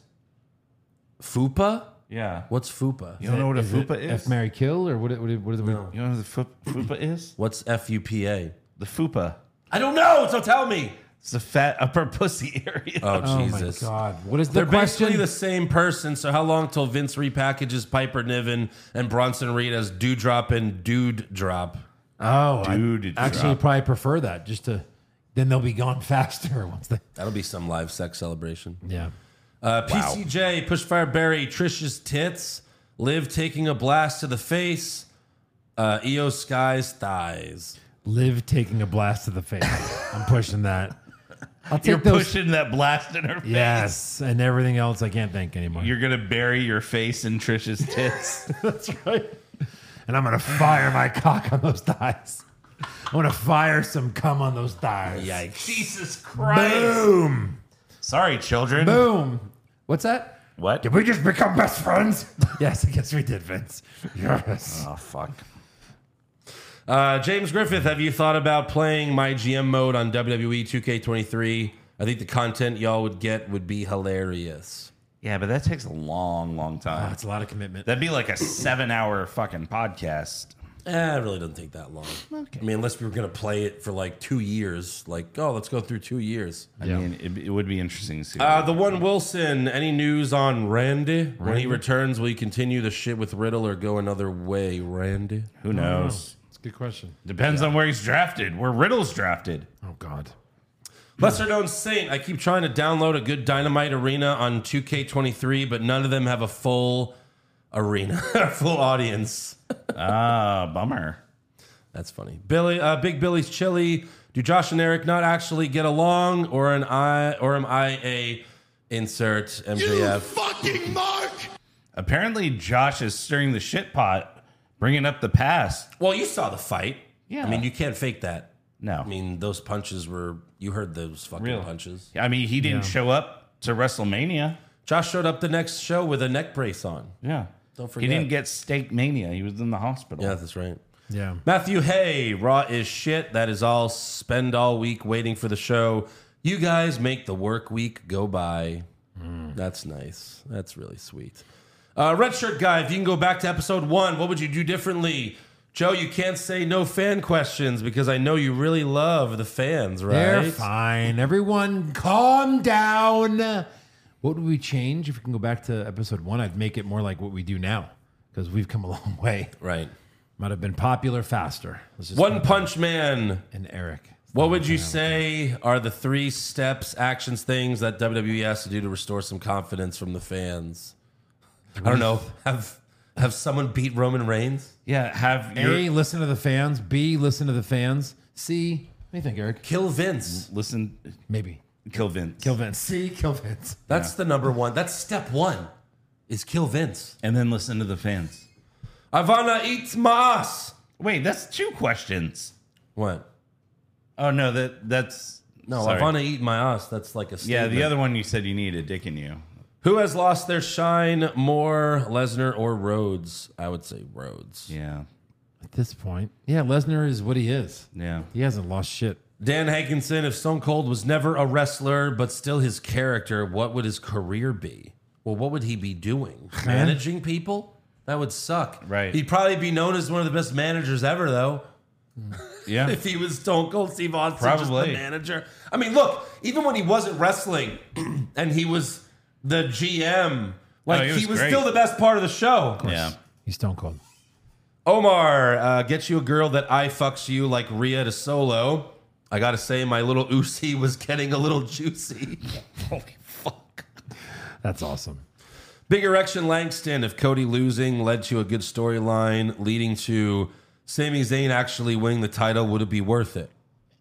Fupa? Yeah. What's Fupa? You don't know what a Is it fupa is? F Mary Kill or what? What? What is it? You know what the fu- fupa is? What's F U P A? The fupa. I don't know, so tell me. It's the fat upper pussy area. Oh, Oh Jesus. my God! What is the They're question? basically the same person, so how long till Vince repackages Piper Niven and Bronson Reed as Dewdrop and Dude Drop? oh, Dude, I actually probably prefer that. Just to then they'll be gone faster once they. That'll be some live sex celebration. Yeah. Uh, P C J, Pushfire Barry, Trish's tits, Liv taking a blast to the face, uh, E O Sky's thighs. Liv taking a blast to the face. I'm pushing that. I'll take You're those. pushing that blast in her face. Yes, and everything else I can't think anymore. You're going to bury your face in Trish's tits. That's right. And I'm gonna fire my cock on those thighs. I'm gonna fire some cum on those thighs. Yikes. Jesus Christ. Boom. Sorry, children. Boom. What's that? What? Did we just become best friends? Yes, I guess we did, Vince. Yes. Oh, fuck. Uh, James Griffith, have you thought about playing my G M mode on W W E two K twenty-three? I think the content y'all would get would be hilarious. Yeah, but that takes a long, long time. Oh, that's a lot of commitment. That'd be like a seven-hour fucking podcast. Eh, it really doesn't take that long. Okay. I mean, unless we were going to play it for like two years. Like, oh, let's go through two years. I mean, it, it would be interesting to see. Uh, the one Wilson, any news on Randy? Randy? When he returns, will he continue the shit with Riddle or go another way, Randy? Who knows? That's a good question. Depends on where he's drafted. Where Riddle's drafted. Oh, God. Lesser known saint. I keep trying to download a good Dynamite arena on two K twenty-three, but none of them have a full arena, full audience. Ah, bummer. That's funny. Billy, uh, Big Billy's Chili. Do Josh and Eric not actually get along, or an I, or am I a insert M J F? You fucking mark! Apparently, Josh is stirring the shit pot, bringing up the past. Well, you saw the fight. Yeah. I mean, you can't fake that. No. I mean, those punches were, you heard those fucking Really? punches. I mean, he didn't Yeah. show up to WrestleMania. Josh showed up the next show with a neck brace on. Yeah. Don't forget. He didn't get Steak Mania. He was in the hospital. Yeah, that's right. Yeah. Matthew Hay, Raw is shit. That is all. Spend all week waiting for the show. You guys make the work week go by. That's nice. That's really sweet. Uh, Red Shirt Guy, if you can go back to episode one, what would you do differently? Joe, you can't say no fan questions because I know you really love the fans, right? They're fine. Everyone, calm down. What would we change if we can go back to episode one? I'd make it more like what we do now because we've come a long way. Right. Might have been popular faster. Let's just One Punch Man. And Eric. What would you say are the three steps, actions, things that W W E has to do to restore some confidence from the fans? I don't know. Have have someone beat Roman Reigns? Yeah, have A, your, listen to the fans. B, listen to the fans. C, what do you think, Eric? Kill Vince. listen, Maybe. kill Vince. Kill Vince. C, kill Vince. That's the number one. That's step one. Is kill Vince. And then listen to the fans. Ivana eats my ass. Wait, that's two questions. What? Oh, no, that that's... No, sorry. Ivana eat my ass. That's like a Yeah, statement. the other one you said you need a dick in you. Who has lost their shine more, Lesnar or Rhodes? I would say Rhodes. Yeah, At this point, yeah, Lesnar is what he is. yeah. He hasn't lost shit. Dan Hankinson, if Stone Cold was never a wrestler, but still his character, what would his career be? Well, what would he be doing? Managing people? That would suck. Right. He'd probably be known as one of the best managers ever, though. Yeah. If he was Stone Cold Steve Austin, just the Probably. manager. I mean, look, even when he wasn't wrestling and he was the G M, like Oh, he he was was great. still the best part of the show. Yeah. He's Stone Cold. Omar, uh, get you a girl that I fucks you like Rhea to Solo. I gotta say, my little Uzi was getting a little juicy. Holy fuck. That's awesome. Big Erection Langston, if Cody losing led to a good storyline leading to Sami Zayn actually winning the title, would it be worth it?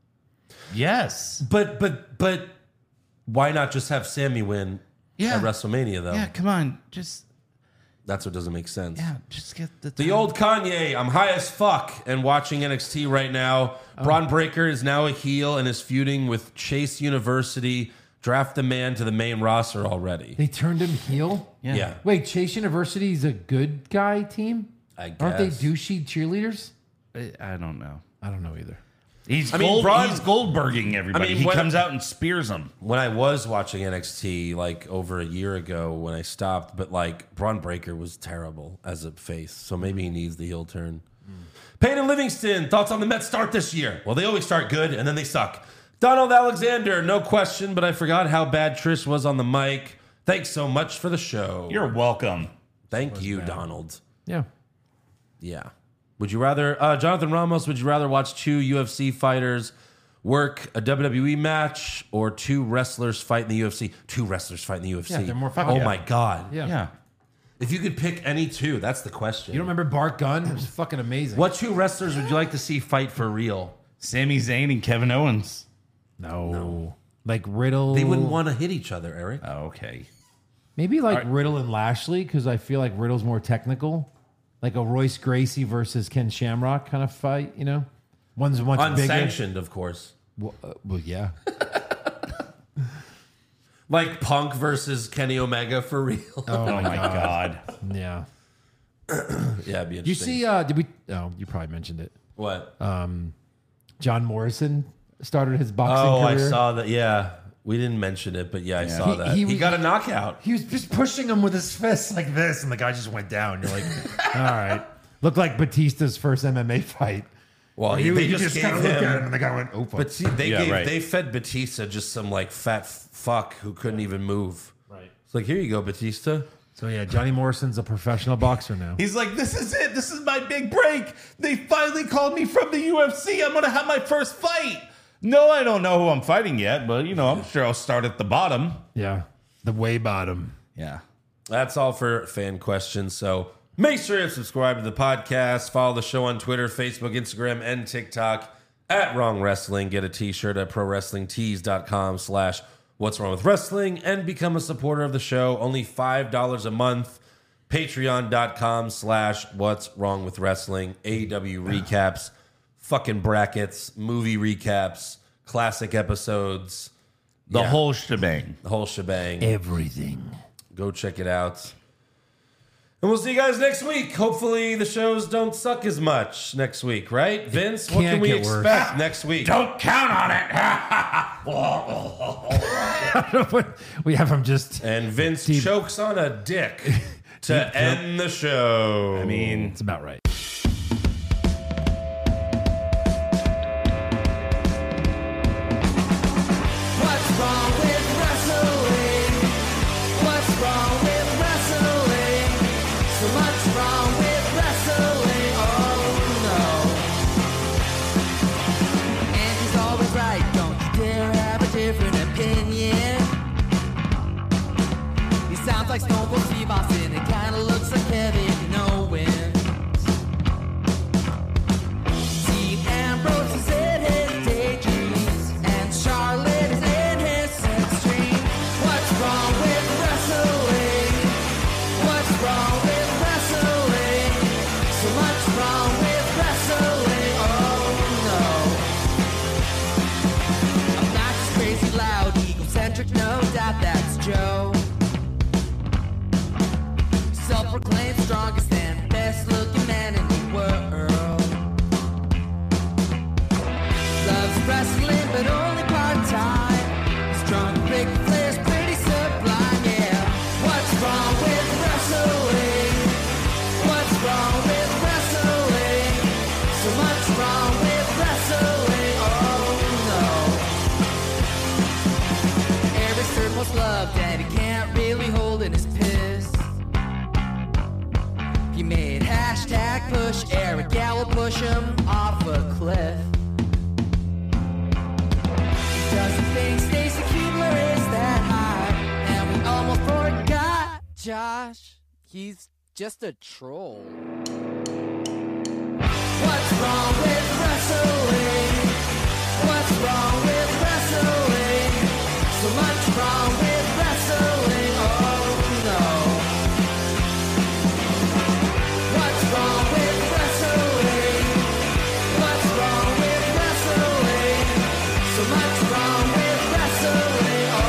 Yes. But, but, but why not just have Sami win Yeah. at WrestleMania, though? Yeah, come on. Just, That's what doesn't make sense. yeah, just get the... The time. old Kanye, I'm high as fuck and watching N X T right now. Braun Breaker is now a heel and is feuding with Chase University. Draft the man to the main roster already. They turned him heel? Yeah. Yeah, Wait, Chase University is a good guy team? I guess. Aren't they douchey cheerleaders? I, I don't know. I don't know either. He's, I mean, gold, Braun- he's Goldberging everybody. I mean, he when- comes out and spears them. When I was watching N X T like over a year ago when I stopped, but like Braun Breaker was terrible as a face, so maybe he needs the heel turn. Payne and Livingston, thoughts on the Mets start this year? Well, they always start good and then they suck. Donald Alexander, no question, but I forgot how bad Trish was on the mic. Thanks so much for the show. You're welcome. Thank you, Donald. Yeah. Yeah. Would you rather, uh, Jonathan Ramos, would you rather watch two U F C fighters work a W W E match or two wrestlers fight in the U F C? Two wrestlers fight in the U F C. Yeah, they're more fun. Oh Yeah. my God. Yeah. Yeah. If you could pick any two, that's the question. You don't remember Bart Gunn? It was fucking amazing. What two wrestlers would you like to see fight for real? Sami Zayn and Kevin Owens. No. Like Riddle. They wouldn't want to hit each other, Eric. Oh, okay. Maybe like Riddle and Lashley because I feel like Riddle's more technical. Like a Royce Gracie versus Ken Shamrock kind of fight, you know? One's much bigger. Unsanctioned, of course. Well, uh, well yeah. Like Punk versus Kenny Omega for real. Oh, my God. Yeah. Yeah, it'd be interesting. You see, uh, did we? Oh, you probably mentioned it. what? Um, John Morrison started his boxing Oh, I career. saw that. Yeah. We didn't mention it, but yeah, I saw He- that. he He, was- got a knockout. He was just pushing him with his fists like this, and the guy just went down. You're like, all right. Looked like Batista's first M M A fight. Well, He, he, they he just, just gave kind of looked him. at him, and the guy went, "Oh, fuck." But see, they Yeah, gave right. they fed Batista just some like fat f- fuck who couldn't even move. Right. It's like, here you go, Batista. So yeah, Johnny Morrison's a professional boxer now. He's like, this is it. This is my big break. They finally called me from the U F C. I'm going to have my first fight. No, I don't know who I'm fighting yet, but, you know, I'm sure I'll start at the bottom. Yeah, the way bottom. Yeah. That's all for fan questions. So make sure you subscribe to the podcast. Follow the show on Twitter, Facebook, Instagram, and TikTok at Wrong Wrestling. Get a t-shirt at prowrestlingtees.com slash what's wrong with wrestling and become a supporter of the show. Only five dollars a month. Patreon.com slash what's wrong with wrestling. A E W recaps fucking brackets, movie recaps, classic episodes. The Yeah. whole shebang. The whole shebang. Everything. Go check it out. And we'll see you guys next week. Hopefully the shows don't suck as much next week, right? Vince, what can't can we get worse. expect next week? Don't count on it. We have him just. And Vince Deep. chokes on a dick to end the show. I mean, It's about right. What's wrong with wrestling? What's wrong with wrestling? So much wrong with wrestling. Oh no. And he's always right. Don't you dare have a different opinion. He sounds like Stone Cold Steve Austin. It kinda looks like Kevin Owens. Dean Ambrose is in his daydreams, and Charlotte is in his sex dream. What's wrong with wrestling? What's wrong with wrestling? So much wrong with wrestling. Oh no. Obnoxious, crazy, loud, egocentric, no doubt that's Joe. Self-proclaimed strongest and best-looking man in the world. Loves wrestling, but only part-time. Strong, big players, pretty sublime, yeah. What's wrong with wrestling? What's wrong with wrestling? So much wrong with wrestling, oh no. Every circle's loved, and he can't really hold in his piss. He made hashtag push Eric Gallo push him off a cliff. Doesn't think Stacy Kubler is that high, and we almost forgot Josh. He's just a troll. What's wrong with wrestling? What's wrong with wrestling? So much wrong with wrestling. Oh no. What's wrong with wrestling? What's wrong with wrestling? So much wrong with wrestling. Oh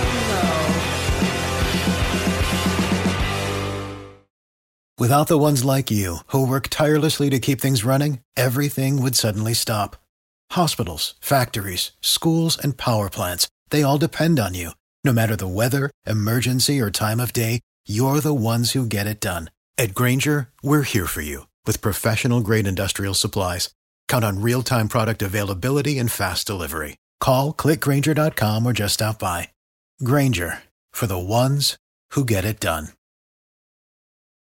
no. Without the ones like you, who work tirelessly to keep things running, everything would suddenly stop. Hospitals, factories, schools, and power plants, they all depend on you. No matter the weather, emergency, or time of day, you're the ones who get it done. At Grainger, we're here for you with professional-grade industrial supplies. Count on real-time product availability and fast delivery. Call, click Grainger dot com, or just stop by. Grainger, for the ones who get it done.